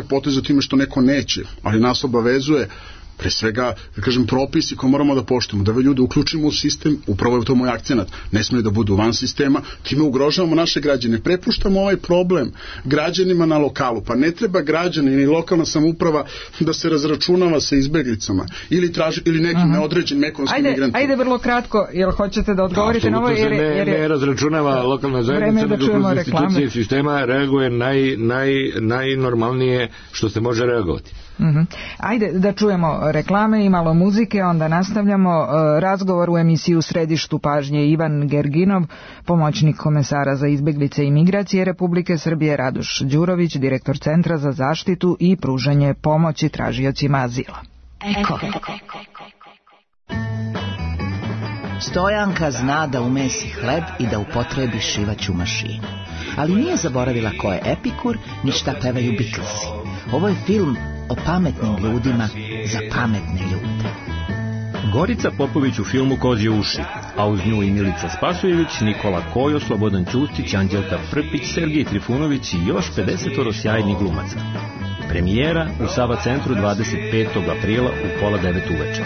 poteza time što neko neće, ali nas obavezuje pre svega, da kažem, propisi koje moramo da poštujemo, da ljude uključimo u sistem, upravo je to moj akcenat, ne smije da budu van sistema, time ugrožavamo naše građane, prepuštamo ovaj problem građanima na lokalu, pa ne treba građani ni lokalna samouprava da se razračunava sa izbeglicama ili nekim neodređenim ekonomskim migrantima. Ajde vrlo kratko, jel hoćete da odgovorite na ovo? Ne razračunava lokalna zajednica, nego kroz institucije sistema reaguje najnormalnije što se može reagovati. Ajde da čujemo reklame i malo muzike, onda nastavljamo razgovor u emisiji U središtu pažnje. Ivan Gerginov, pomoćnik komesara za izbeglice i migracije Republike Srbije, Radoš Đurović, direktor Centra za zaštitu i pružanje pomoći tražiocima azila. Stojanka zna da umesi hleb i da upotrebi šivaću mašinu, ali nije zaboravila ko je Epikur ni šta pevaju Beatlesi. Ovo je film o pametnim ljudima za pametne ljude. Gorica Popović u filmu Kozje uši, a uz nju i Milica Spasojević, Nikola Kojo, Slobodan Ćustić, Anđelka Prpić, Sergej Trifunović i još 50 sjajnih glumaca. Premijera u Sava centru 25. aprila u 8:30 uveče.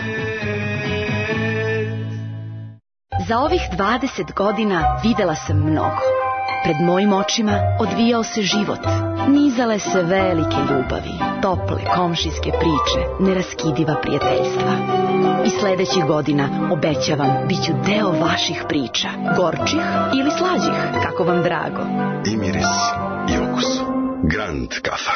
Za ovih 20 godina videla sam mnogo. Pred mojim očima odvijao se život. Nizale se velike ljubavi, tople komšijske priče, neraskidiva prijateljstva. I sledećih godina, obećavam, bit ću deo vaših priča, gorčih ili slađih, kako vam drago. I miris, i okus. Grand kafa.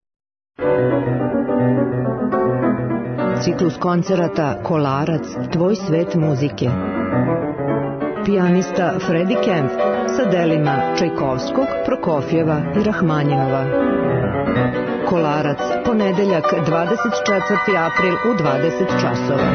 Ciklus koncerata Kolarac, tvoj svet muzike. Pijanista Freddie Kempf sa delima Čajkovskog, Prokofjeva i Rahmanjinova. Kolarac, ponedeljak 24. april u 20 časova.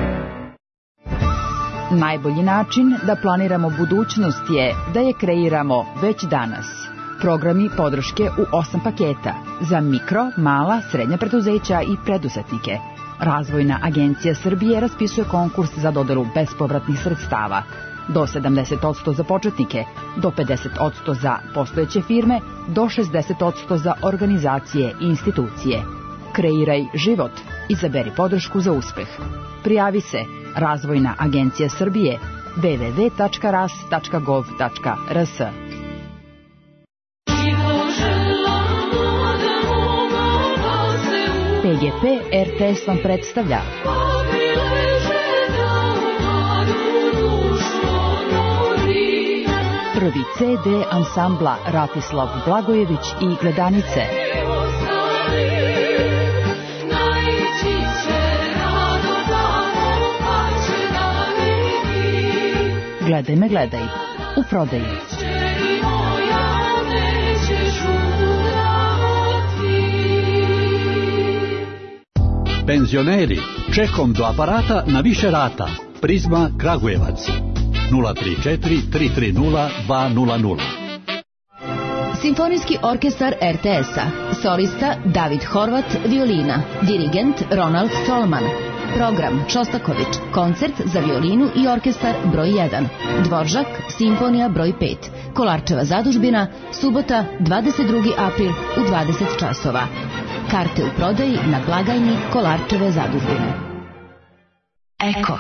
Najbolji način da planiramo budućnost je da je kreiramo već danas. Programi podrške u 8 paketa za mikro, mala, srednja preduzeća i preduzetnike. Razvojna agencija Srbije raspisuje konkurs za dodelu bespovratnih sredstava. Do 70% za početnike, do 50% za postojeće firme, do 60% za organizacije i institucije. Kreiraj život. Izaberi podršku za uspeh. Prijavi se Razvojna agencija Srbije www.ras.gov.rs. PGP RTS vam predstavlja prvi CD ansambla Ratislav Blagojević i Gledanice. Gledaj me, gledaj. U prodaji. Penzioneri, čekom do aparata na više rata. Prizma Kragujevac. 034 330 200. Simfonijski orkestar RTS-a. Solista David Horvat, violina. Dirigent Ronald Stolman. Program Šostaković. Koncert za violinu i orkestar broj 1. Dvoržak, simfonija broj 5. Kolarčeva zadužbina, subota 22. april u 20 časova. Karte u prodaji na blagajni Kolarčeve zadužbine. Eko.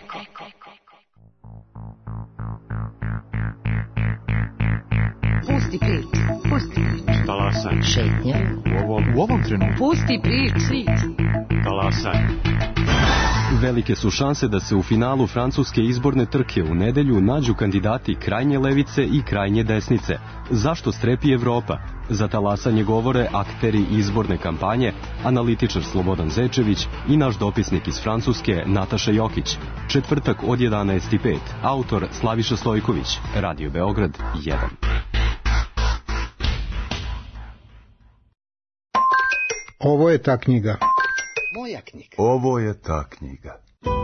Pusti prič. Talasaj. Šetnja. U ovom trenutku. Pusti prič. Talasaj. Velike su šanse da se u finalu francuske izborne trke u nedelju nađu kandidati krajnje levice i krajnje desnice. Zašto strepi Evropa? Za talasanje govore akteri izborne kampanje, analitičar Slobodan Zečević i naš dopisnik iz Francuske Nataša Jokić. Četvrtak od 11:05. Autor Slaviša Stojković. Radio Beograd 1. Ovo je ta knjiga. Moja knjiga. Ovo je ta knjiga.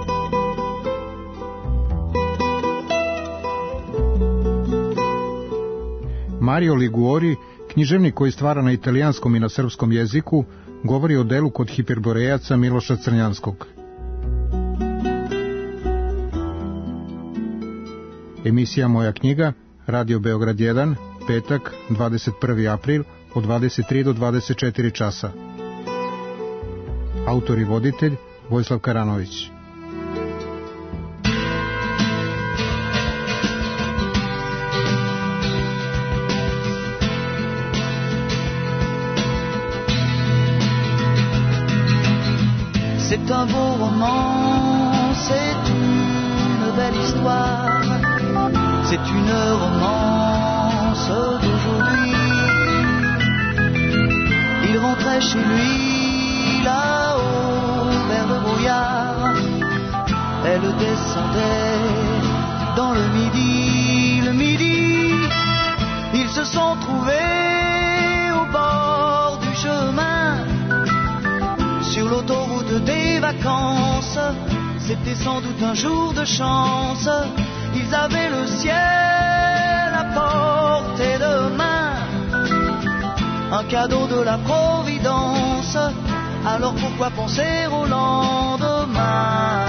Mario Liguori, književnik koji stvara na italijanskom i na srpskom jeziku, govori o delu kod hiperborejaca Miloša Crnjanskog. Emisija Moja knjiga, Radio Beograd 1, petak, 21. april, od 23 do 24 časa. autor i voditelj Vojislav Karanović. C'est un beau roman, c'est une belle histoire, c'est une romance d'aujourd'hui. Il rentrait chez lui là-haut vers le brouillard, elle descendait dans le midi, ils se sont trouvés au bord du chemin, sur l'autoroute des vacances. C'était sans doute un jour de chance, ils avaient le ciel à portée de main, un cadeau de la Providence, alors pourquoi penser au lendemain?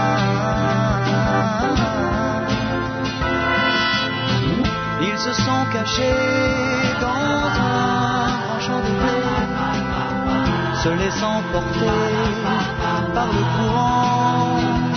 Ils se sont cachés dans un grand champ de blé, se laissant porter par le courant,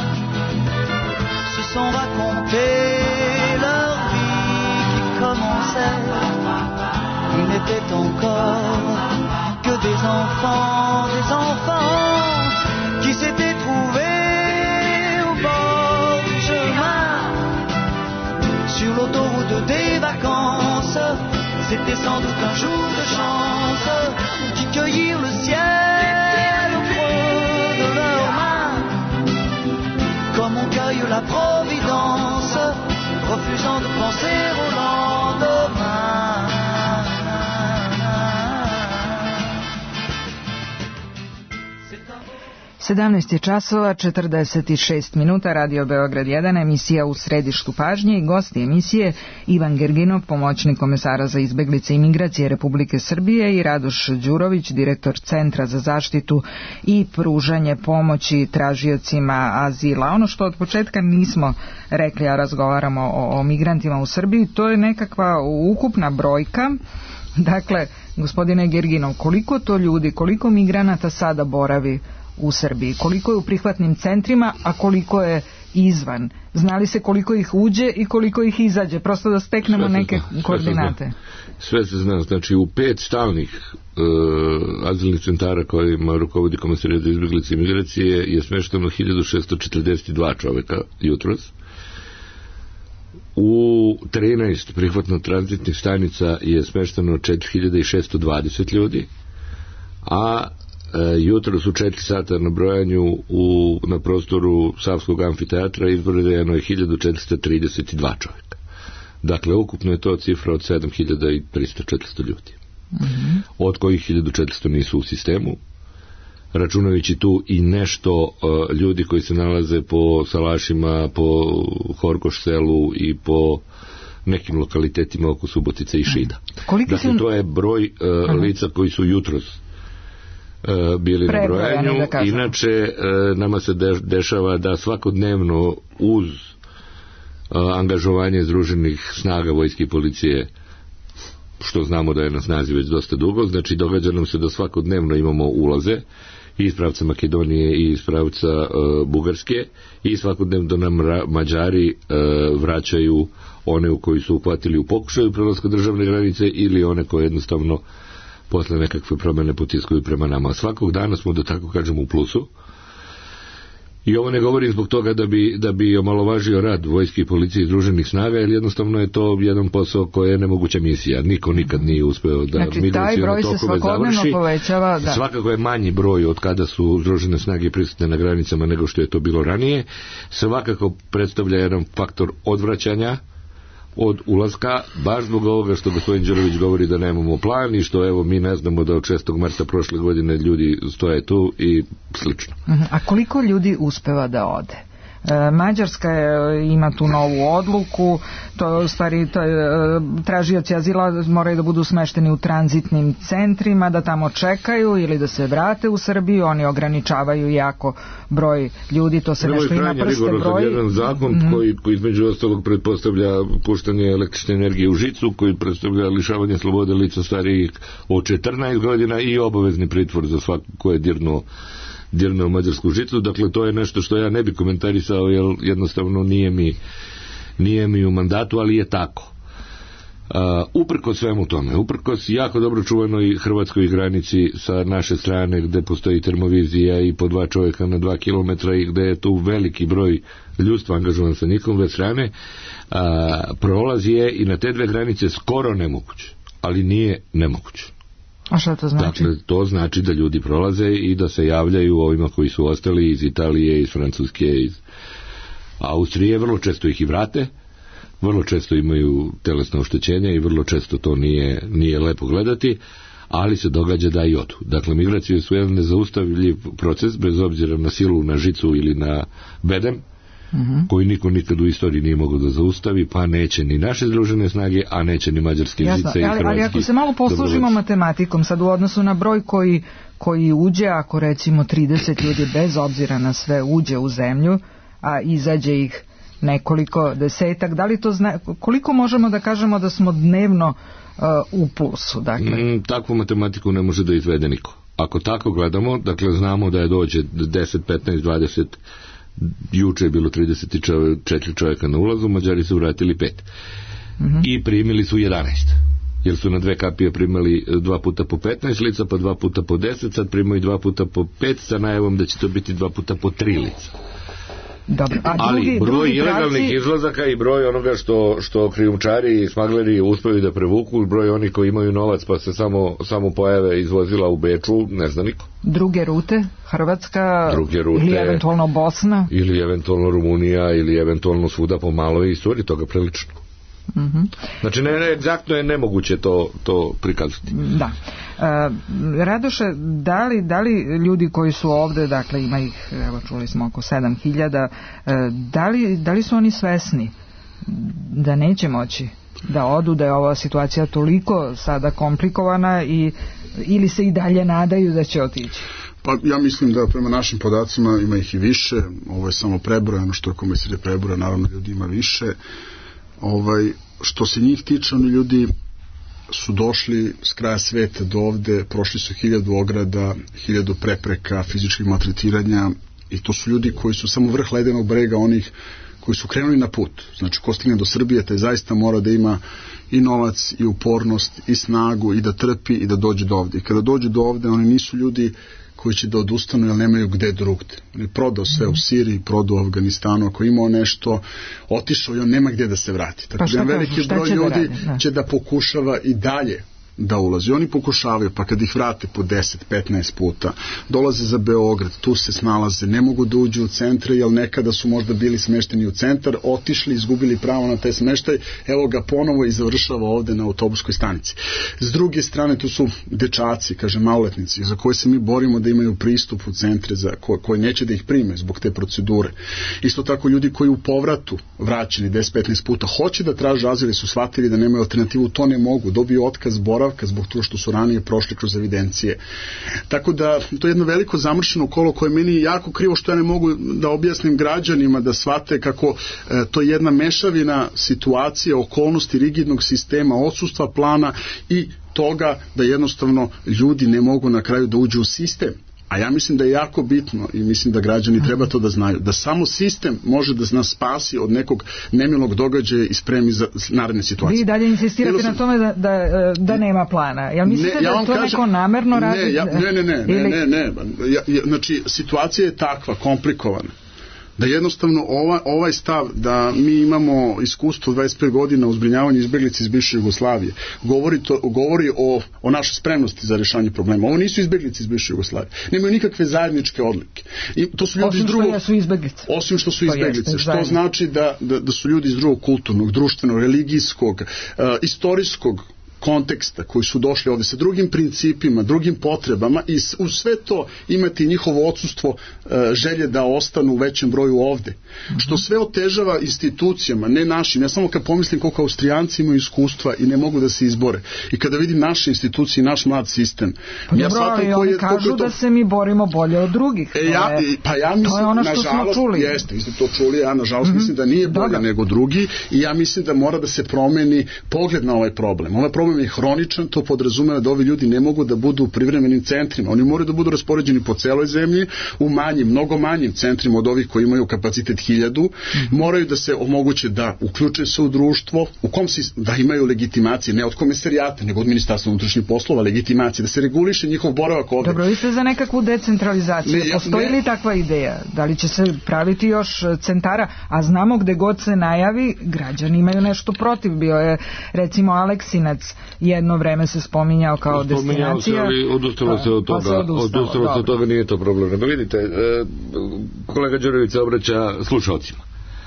se sont raconté leur vie qui commençait. Ils n'étaient encore que des enfants qui s'étaient trouvés au bord du chemin, sur l'autoroute des vacances. C'était sans doute un jour de chance, qui cueillirent le ciel au creux de leurs mains, comme on cueille la providence, refusant de penser au lendemain. (17:46) Radio Beograd 1, emisija U središtu pažnje, i gosti emisije Ivan Gerginov, pomoćnik komesara za izbeglice i migracije Republike Srbije, i Radoš Đurović, direktor Centra za zaštitu i pružanje pomoći tražiocima azila. Ono što od početka nismo rekli, a razgovaramo o migrantima u Srbiji, to je nekakva ukupna brojka. Dakle, gospodine Gerginov, koliko to ljudi, koliko migranata sada boravi u Srbiji, koliko je u prihvatnim centrima, a koliko je izvan? Znali se koliko ih uđe i koliko ih izađe, prosto da steknemo neke koordinate. Sve se zna, znači u 5 stalnih azilnih centara kojima rukovodi Komesarijat za izbeglice i migracije je smešteno 1642 čoveka jutros. U 13 prihvatno-tranzitnih stanica je smešteno 4620 ljudi, a jutro su 4 sata na brojanju na prostoru Savskog amfiteatra izbrojeno je 1432 čovjeka. Dakle, ukupno je to cifra od 7300-400 ljudi. Od kojih 1400 nisu u sistemu, računajući tu i nešto ljudi koji se nalaze po salašima, po Horgoš selu i po nekim lokalitetima oko Subotice i Šida. Dakle, to je broj lica koji su jutros bili na brojanju. Inače, nama se dešava da svakodnevno uz angažovanje združenih snaga vojske i policije, što znamo da je na snazi već dosta dugo, znači događa nam se da svakodnevno imamo ulaze i iz pravca Makedonije i iz pravca Bugarske, i svakodnevno nam Mađari vraćaju one u koji su uhvatili u pokušaju prelaska državne granice ili one koje jednostavno posle nekakve promjene potiskuju prema nama. Svakog dana smo, da tako kažemo, u plusu. I ovo ne govorim zbog toga da bi omalovažio rad vojske i policije i združenih snaga, jer jednostavno je to jedan posao koji je nemoguća misija. Niko nikad nije uspeo da migracione tokove završi. Povećava, da. Svakako je manji broj od kada su združene snage prisutne na granicama nego što je to bilo ranije. Svakako predstavlja jedan faktor odvraćanja od ulaska, baš zbog ovoga što gospodin Đurović govori da nemamo plan i što evo mi ne znamo da od 6. marta prošle godine ljudi stoje tu i slično. A koliko ljudi uspeva da ode? Mađarska ima tu novu odluku, to je u stvari tražioci azila moraju da budu smešteni u tranzitnim centrima, da tamo čekaju ili da se vrate u Srbiju. Oni ograničavaju jako broj ljudi, to se nešto i na prste broji. Jedan zakon koji između ostalog pretpostavlja puštanje električne energije u žicu, koji predstavlja lišavanje slobode lica starijih od 14 godina i obavezni pritvor za svako ko je dirnuo dirne u mađarsku žicu. Dakle, to je nešto što ja ne bi komentarisao, jer jednostavno nije mi u mandatu, ali je tako. Uprkos svemu tome, uprkos jako dobro čuvenoj hrvatskoj granici sa naše strane, gde postoji termovizija i po 2 čovjeka na 2 kilometra i gde je tu veliki broj ljudstva angažovan sa njihove strane, prolaz je i na te 2 granice skoro nemoguće, ali nije nemoguće. A šta to znači? Dakle, to znači da ljudi prolaze i da se javljaju ovima koji su ostali iz Italije, iz Francuske, iz Austrije, vrlo često ih i vrate, vrlo često imaju telesna oštećenja i vrlo često to nije lepo gledati, ali se događa da i odu. Dakle, migracije su jedan nezaustavljiv proces, bez obzira na silu, na žicu ili na bedem, koji niko nikad u istoriji nije mogao da zaustavi, pa neće ni naše združene snage, a neće ni mađarske žice i hrvatski. Ali ako se malo poslužimo matematikom, sad u odnosu na broj koji uđe, ako recimo 30 ljudi bez obzira na sve uđe u zemlju, a izađe ih nekoliko desetak, da li to koliko možemo da kažemo da smo dnevno u pulsu? Dakle? Takvu matematiku ne može da izvede niko. Ako tako gledamo, dakle znamo da je dođe 10, 15, 20, juče je bilo 34 čovjeka na ulazu, Mađari su vratili 5. I primili su 11. Jer su na 2 kapije primali 2 puta po 15 lica, pa 2 puta po 10, sad primaju 2 puta po 5 sa najavom da će to biti 2 puta po 3 lica. Dobro, ali broj ilegalnih izlazaka i broj onoga što krijumčari i smagleri uspeju da prevuku, broj onih koji imaju novac pa se samo pojave iz vozila u Beču, ne zna niko. Druge rute, Hrvatska ili eventualno Bosna ili eventualno Rumunija ili eventualno svuda po maloj istoriji, toga prilično. Znači egzaktno je nemoguće to prikazati. Da. Radoše, da li ljudi koji su ovde, dakle ima ih, evo čuli smo oko 7.000, da li su oni svesni da neće moći da odu, da je ova situacija toliko sada komplikovana ili se i dalje nadaju da će otići? Pa ja mislim da prema našim podacima ima ih i više, ovo je samo prebrojano, što je komisija prebroja, naravno ljudi ima više. Što se njih tiče, oni ljudi su došli s kraja sveta do ovde, prošli su 1000 ograda, 1000 prepreka, fizičkih maltretiranja, i to su ljudi koji su samo vrh ledenog brega onih koji su krenuli na put. Znači, ko stigne do Srbije, taj zaista mora da ima i novac, i upornost, i snagu, i da trpi, i da dođe do ovde. I kada dođe do ovde, oni nisu ljudi koji će da odustanu jer nemaju gde drugde. On je prodao sve u Siriji, prodao u Afganistanu, ako imao nešto, otišao i on nema gde da se vrati. Tako da veliki broj ljudi će da pokušava i dalje da ulazi. Oni pokušavaju, pa kad ih vrate po 10-15 puta, dolaze za Beograd, tu se snalaze, ne mogu da uđu u centre, jer nekada su možda bili smešteni u centar, otišli, izgubili pravo na taj smeštaj, evo ga ponovo i završava ovde na autobuskoj stanici. S druge strane, tu su dečaci, kažem, maloletnici, za koje se mi borimo da imaju pristup u centre, za koji neće da ih prime zbog te procedure. Isto tako ljudi koji u povratu vraćeni 10-15 puta hoće da traže azil, su shvatili da nemaju alternativu, to ne mogu, dobiju otkaz boravka zbog toga što su ranije prošli kroz evidencije. Tako da to je jedno veliko zamršeno kolo koje meni jako krivo, što ja ne mogu da objasnim građanima da shvate kako to je jedna mešavina situacije, okolnosti rigidnog sistema, odsustva plana i toga da jednostavno ljudi ne mogu na kraju da uđu u sistem. A ja mislim da je jako bitno i mislim da građani treba to da znaju, da samo sistem može da nas spasi od nekog nemilog događaja i spremi za naredne situacije. Vi dalje insistirate na tome da nema plana. Jel mislite da to neko namerno radi? Ne. Znači, situacija je takva, komplikovana, da jednostavno ovaj stav da mi imamo iskustvo 25 godina u zbrinjavanju izbeglica iz bivše Jugoslavije govori o našoj spremnosti za rješavanje problema. Ovo nisu izbeglice iz bivše Jugoslavije. Nemaju nikakve zajedničke odlike. I to su ljudi osim što su izbeglice. Što znači da su ljudi iz drugog kulturnog, društvenog, religijskog, istorijskog konteksta, koji su došli ovde sa drugim principima, drugim potrebama, i uz sve to imati njihovo odsustvo želje da ostanu u većem broju ovde. Što sve otežava institucijama, ne našim. Ja samo kad pomislim koliko Austrijanci imaju iskustva i ne mogu da se izbore. I kada vidim naše institucije i naš mlad sistem. Oni kažu da se mi borimo bolje od drugih. To je ono što smo čuli. Jeste, vi ste to čuli, ja nažalost mislim da nije bolje nego drugi, i ja mislim da mora da se promeni pogled na ovaj problem. Ovaj problem problem je hroničan, to podrazumeva da ovi ljudi ne mogu da budu u privremenim centrima. Oni moraju da budu raspoređeni po celoj zemlji, u manjim, mnogo manjim centrima od ovih koji imaju kapacitet 1000, moraju da se omoguće da uključe se u društvo, da imaju legitimacije, ne od komisarijata, nego od Ministarstva unutrašnjih poslova, legitimacije, da se reguliše njihov boravak ovde. Dobro, vi ste za nekakvu decentralizaciju. Postoji li takva ideja? Da li će se praviti još centara? A znamo gde god se najavi, građani imaju nešto protiv. Bio je, recimo, Aleksinac, jedno vreme se spominjao kao destinacija. Ali odustalo se od toga. Odustalo se od toga, nije to problem. Nego vidite, kolega Đurović se obraća slušalcima.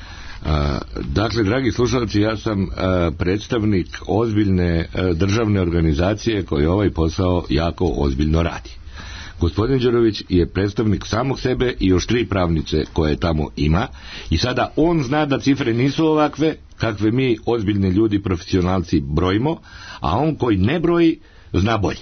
Dakle, dragi slušalci, ja sam predstavnik ozbiljne državne organizacije koja ovaj posao jako ozbiljno radi. Gospodin Đurović je predstavnik samog sebe i još 3 pravnice koje tamo ima i sada on zna da cifre nisu ovakve kakve mi ozbiljni ljudi, profesionalci brojimo, a on koji ne broji zna bolje.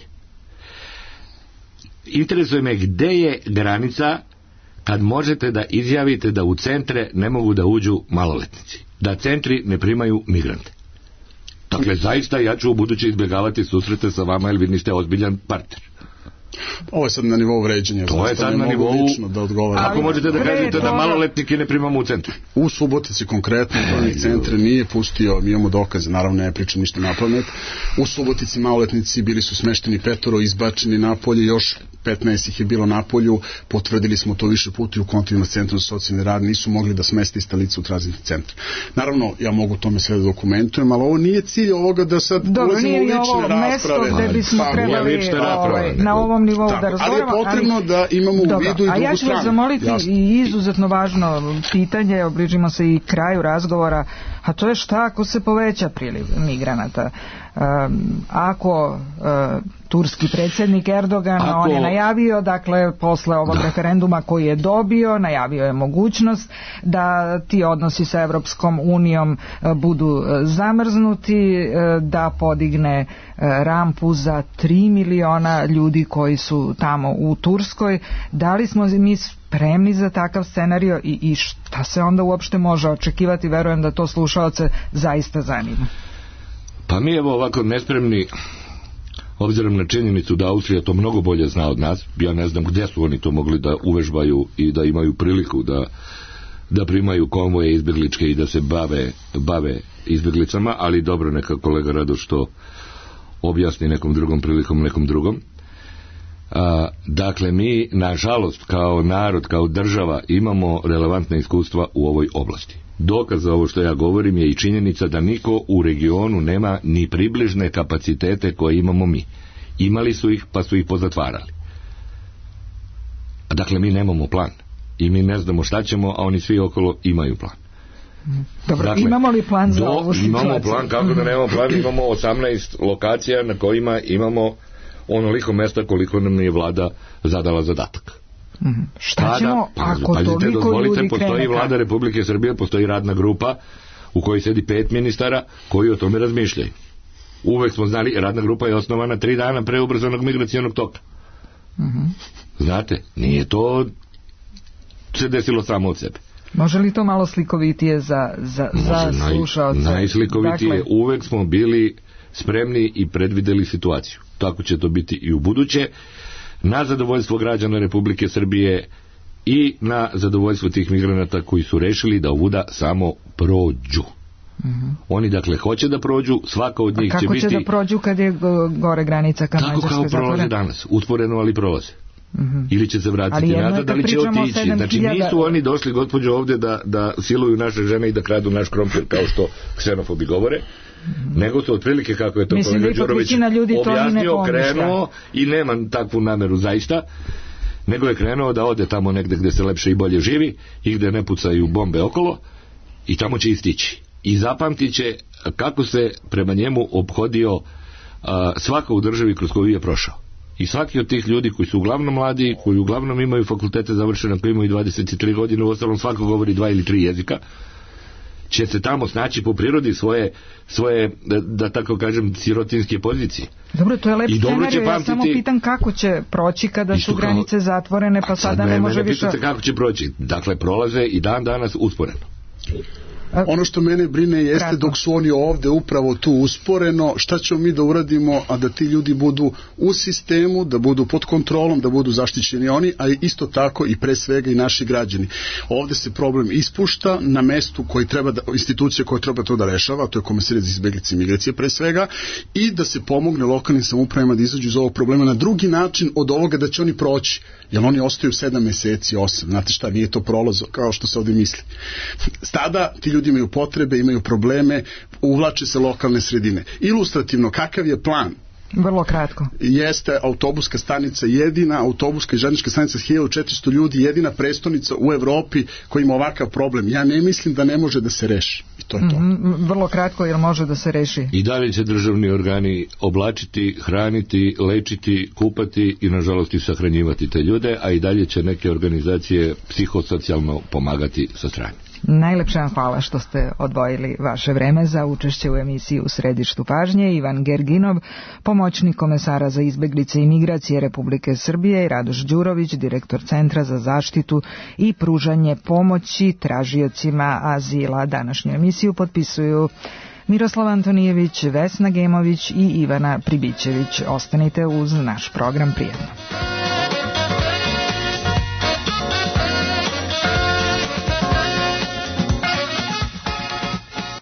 Interesuje me gde je granica kad možete da izjavite da u centre ne mogu da uđu maloletnici, da centri ne primaju migrante. Dakle, zaista ja ću u buduće izbjegavati susrete sa vama jer vi niste ozbiljan partner. Ovo je sad na nivou vređenja. To je sad na nivou da odgovaram. Ako možete da kažete da maloletnike ne primamo u centru. U Subotici konkretno centre nije pustio, mi imamo dokaze, naravno ne pričam ništa na pamet. U Subotici maloletnici bili su smešteni 5, izbačeni napolje, još 15 ih je bilo napolju, potvrdili smo to više puta i u kontaktima s Centrom za socijalni rad, nisu mogli da smeste ista lica u tranzitni centar. Naravno, ja mogu tome sve da dokumentujem, ali ovo nije cilj ovoga da sad ulazimo u lične rasprave. Gde bismo trebali na ovom nivou da razgovaramo. Ali je potrebno da imamo u vidu i drugu stranu. A ja ću vas zamoliti i izuzetno važno pitanje, obližimo se i kraju razgovora, a to je šta ako se poveća priliv migranata? Ako turski predsjednik Erdogan, on je najavio, dakle, posle ovog referenduma koji je dobio, najavio je mogućnost da ti odnosi sa Evropskom unijom budu zamrznuti, da podigne rampu za 3 miliona ljudi koji su tamo u Turskoj. Da li smo mi spremni za takav scenario i šta se onda uopšte može očekivati? Verujem da to slušaoce zaista zanima. Pa mi evo ovako nespremni, obzirom na činjenicu da Austrija to mnogo bolje zna od nas, ja ne znam gdje su oni to mogli da uvežbaju i da imaju priliku da primaju konvoje izbjegličke i da se bave izbjeglicama, ali dobro, neka kolega Radoš to objasni nekom drugom prilikom, nekom drugom. Dakle, mi, nažalost, kao narod, kao država, imamo relevantne iskustva u ovoj oblasti. Dokaz za ovo što ja govorim je i činjenica da niko u regionu nema ni približne kapacitete koje imamo mi. Imali su ih, pa su ih pozatvarali. Dakle, mi nemamo plan. I mi ne znamo šta ćemo, a oni svi okolo imaju plan. Dobro, dakle, imamo li plan za ovu situaciju? Imamo plan, kako da nemamo plan, imamo 18 lokacija na kojima imamo onoliko mesta koliko nam je vlada zadala zadatak. Šta ćemo ako toliko ljudi krene? Postoji vlada Republike Srbije, postoji radna grupa u kojoj sedi 5 ministara koji o tome razmišljaju. Uvek smo znali, radna grupa je osnovana 3 dana pre ubrzanog migracijonog toka. Znate, nije to se desilo samo od sebe. Može li to malo slikovitije za slušaoce? Najslikovitije, dakle, uvek smo bili spremni i predvideli situaciju. Tako će to biti i u buduće, na zadovoljstvo građana Republike Srbije i na zadovoljstvo tih migranata koji su rešili da ovuda samo prođu. Oni dakle hoće da prođu, svaka od njih će biti... A kako će da prođu kad je gore granica ka Mađarskoj zatvorena? Tako kao prolaze danas, usporeno ali prolaze. Ili će se vratiti nazad, da li će otići. Znači nisu oni došli, gospođo, ovdje da siluju naše žene i da kradu naš krompir kao što ksenofobi govore, nego su otprilike, kako je to kolega Đurović objasnio, krenuo i nema takvu nameru zaista, nego je krenuo da ode tamo negde gde se lepše i bolje živi i gde ne pucaju bombe okolo i tamo će istići. I zapamtit će kako se prema njemu ophodio svako u državi kroz koju je prošao. I svaki od tih ljudi koji su uglavnom mladi, koji uglavnom imaju fakultete završene, koji imaju 23 godine, u ostalom svako govori 2 ili 3 jezika, će se tamo snaći po prirodi svoje, da tako kažem, sirotinske pozicije. Dobro, to je lep scenarij, ja samo pitam kako će proći kada su granice zatvorene, pa sada ne može više... Sad ne pitate kako će proći. Dakle, prolaze i dan danas usporeno. Ono što mene brine jeste dok su oni ovde upravo tu usporeno, šta ćemo mi da uradimo, a da ti ljudi budu u sistemu, da budu pod kontrolom, da budu zaštićeni oni, a isto tako i pre svega i naši građani. Ovde se problem ispušta na mestu koji treba da, institucije koje treba to da rešava, to je Komesarijat za izbeglice i migracije pre svega, i da se pomogne lokalnim samoupravama da izađu iz ovog problema na drugi način od ovoga da će oni proći, jer oni ostaju 7 meseci, 8, znate šta, nije to prolaz kao što se ovde misli. Tada ti ljudi imaju potrebe, imaju probleme, uvlače se lokalne sredine. Ilustrativno, kakav je plan? Vrlo kratko. Jeste autobuska stanica, jedina autobuska i železnička stanica s 1400 ljudi, jedina prestonica u Evropi koja ima ovakav problem. Ja ne mislim da ne može da se reši. I to je to. Vrlo kratko, jer može da se reši. I dalje će državni organi oblačiti, hraniti, lečiti, kupati i nažalost i sahranjivati te ljude, a i dalje će neke organizacije psihosocijalno pomagati sa strane. Najlepša vam hvala što ste odvojili vaše vreme za učešće u emisiji U središtu pažnje. Ivan Gerginov, pomoćnik komesara za izbeglice i migracije Republike Srbije, i Radoš Đurović, direktor Centra za zaštitu i pružanje pomoći tražiocima azila. Današnju emisiju potpisuju Miroslav Antonijević, Vesna Gemović i Ivana Pribićević. Ostanite uz naš program, prijatno.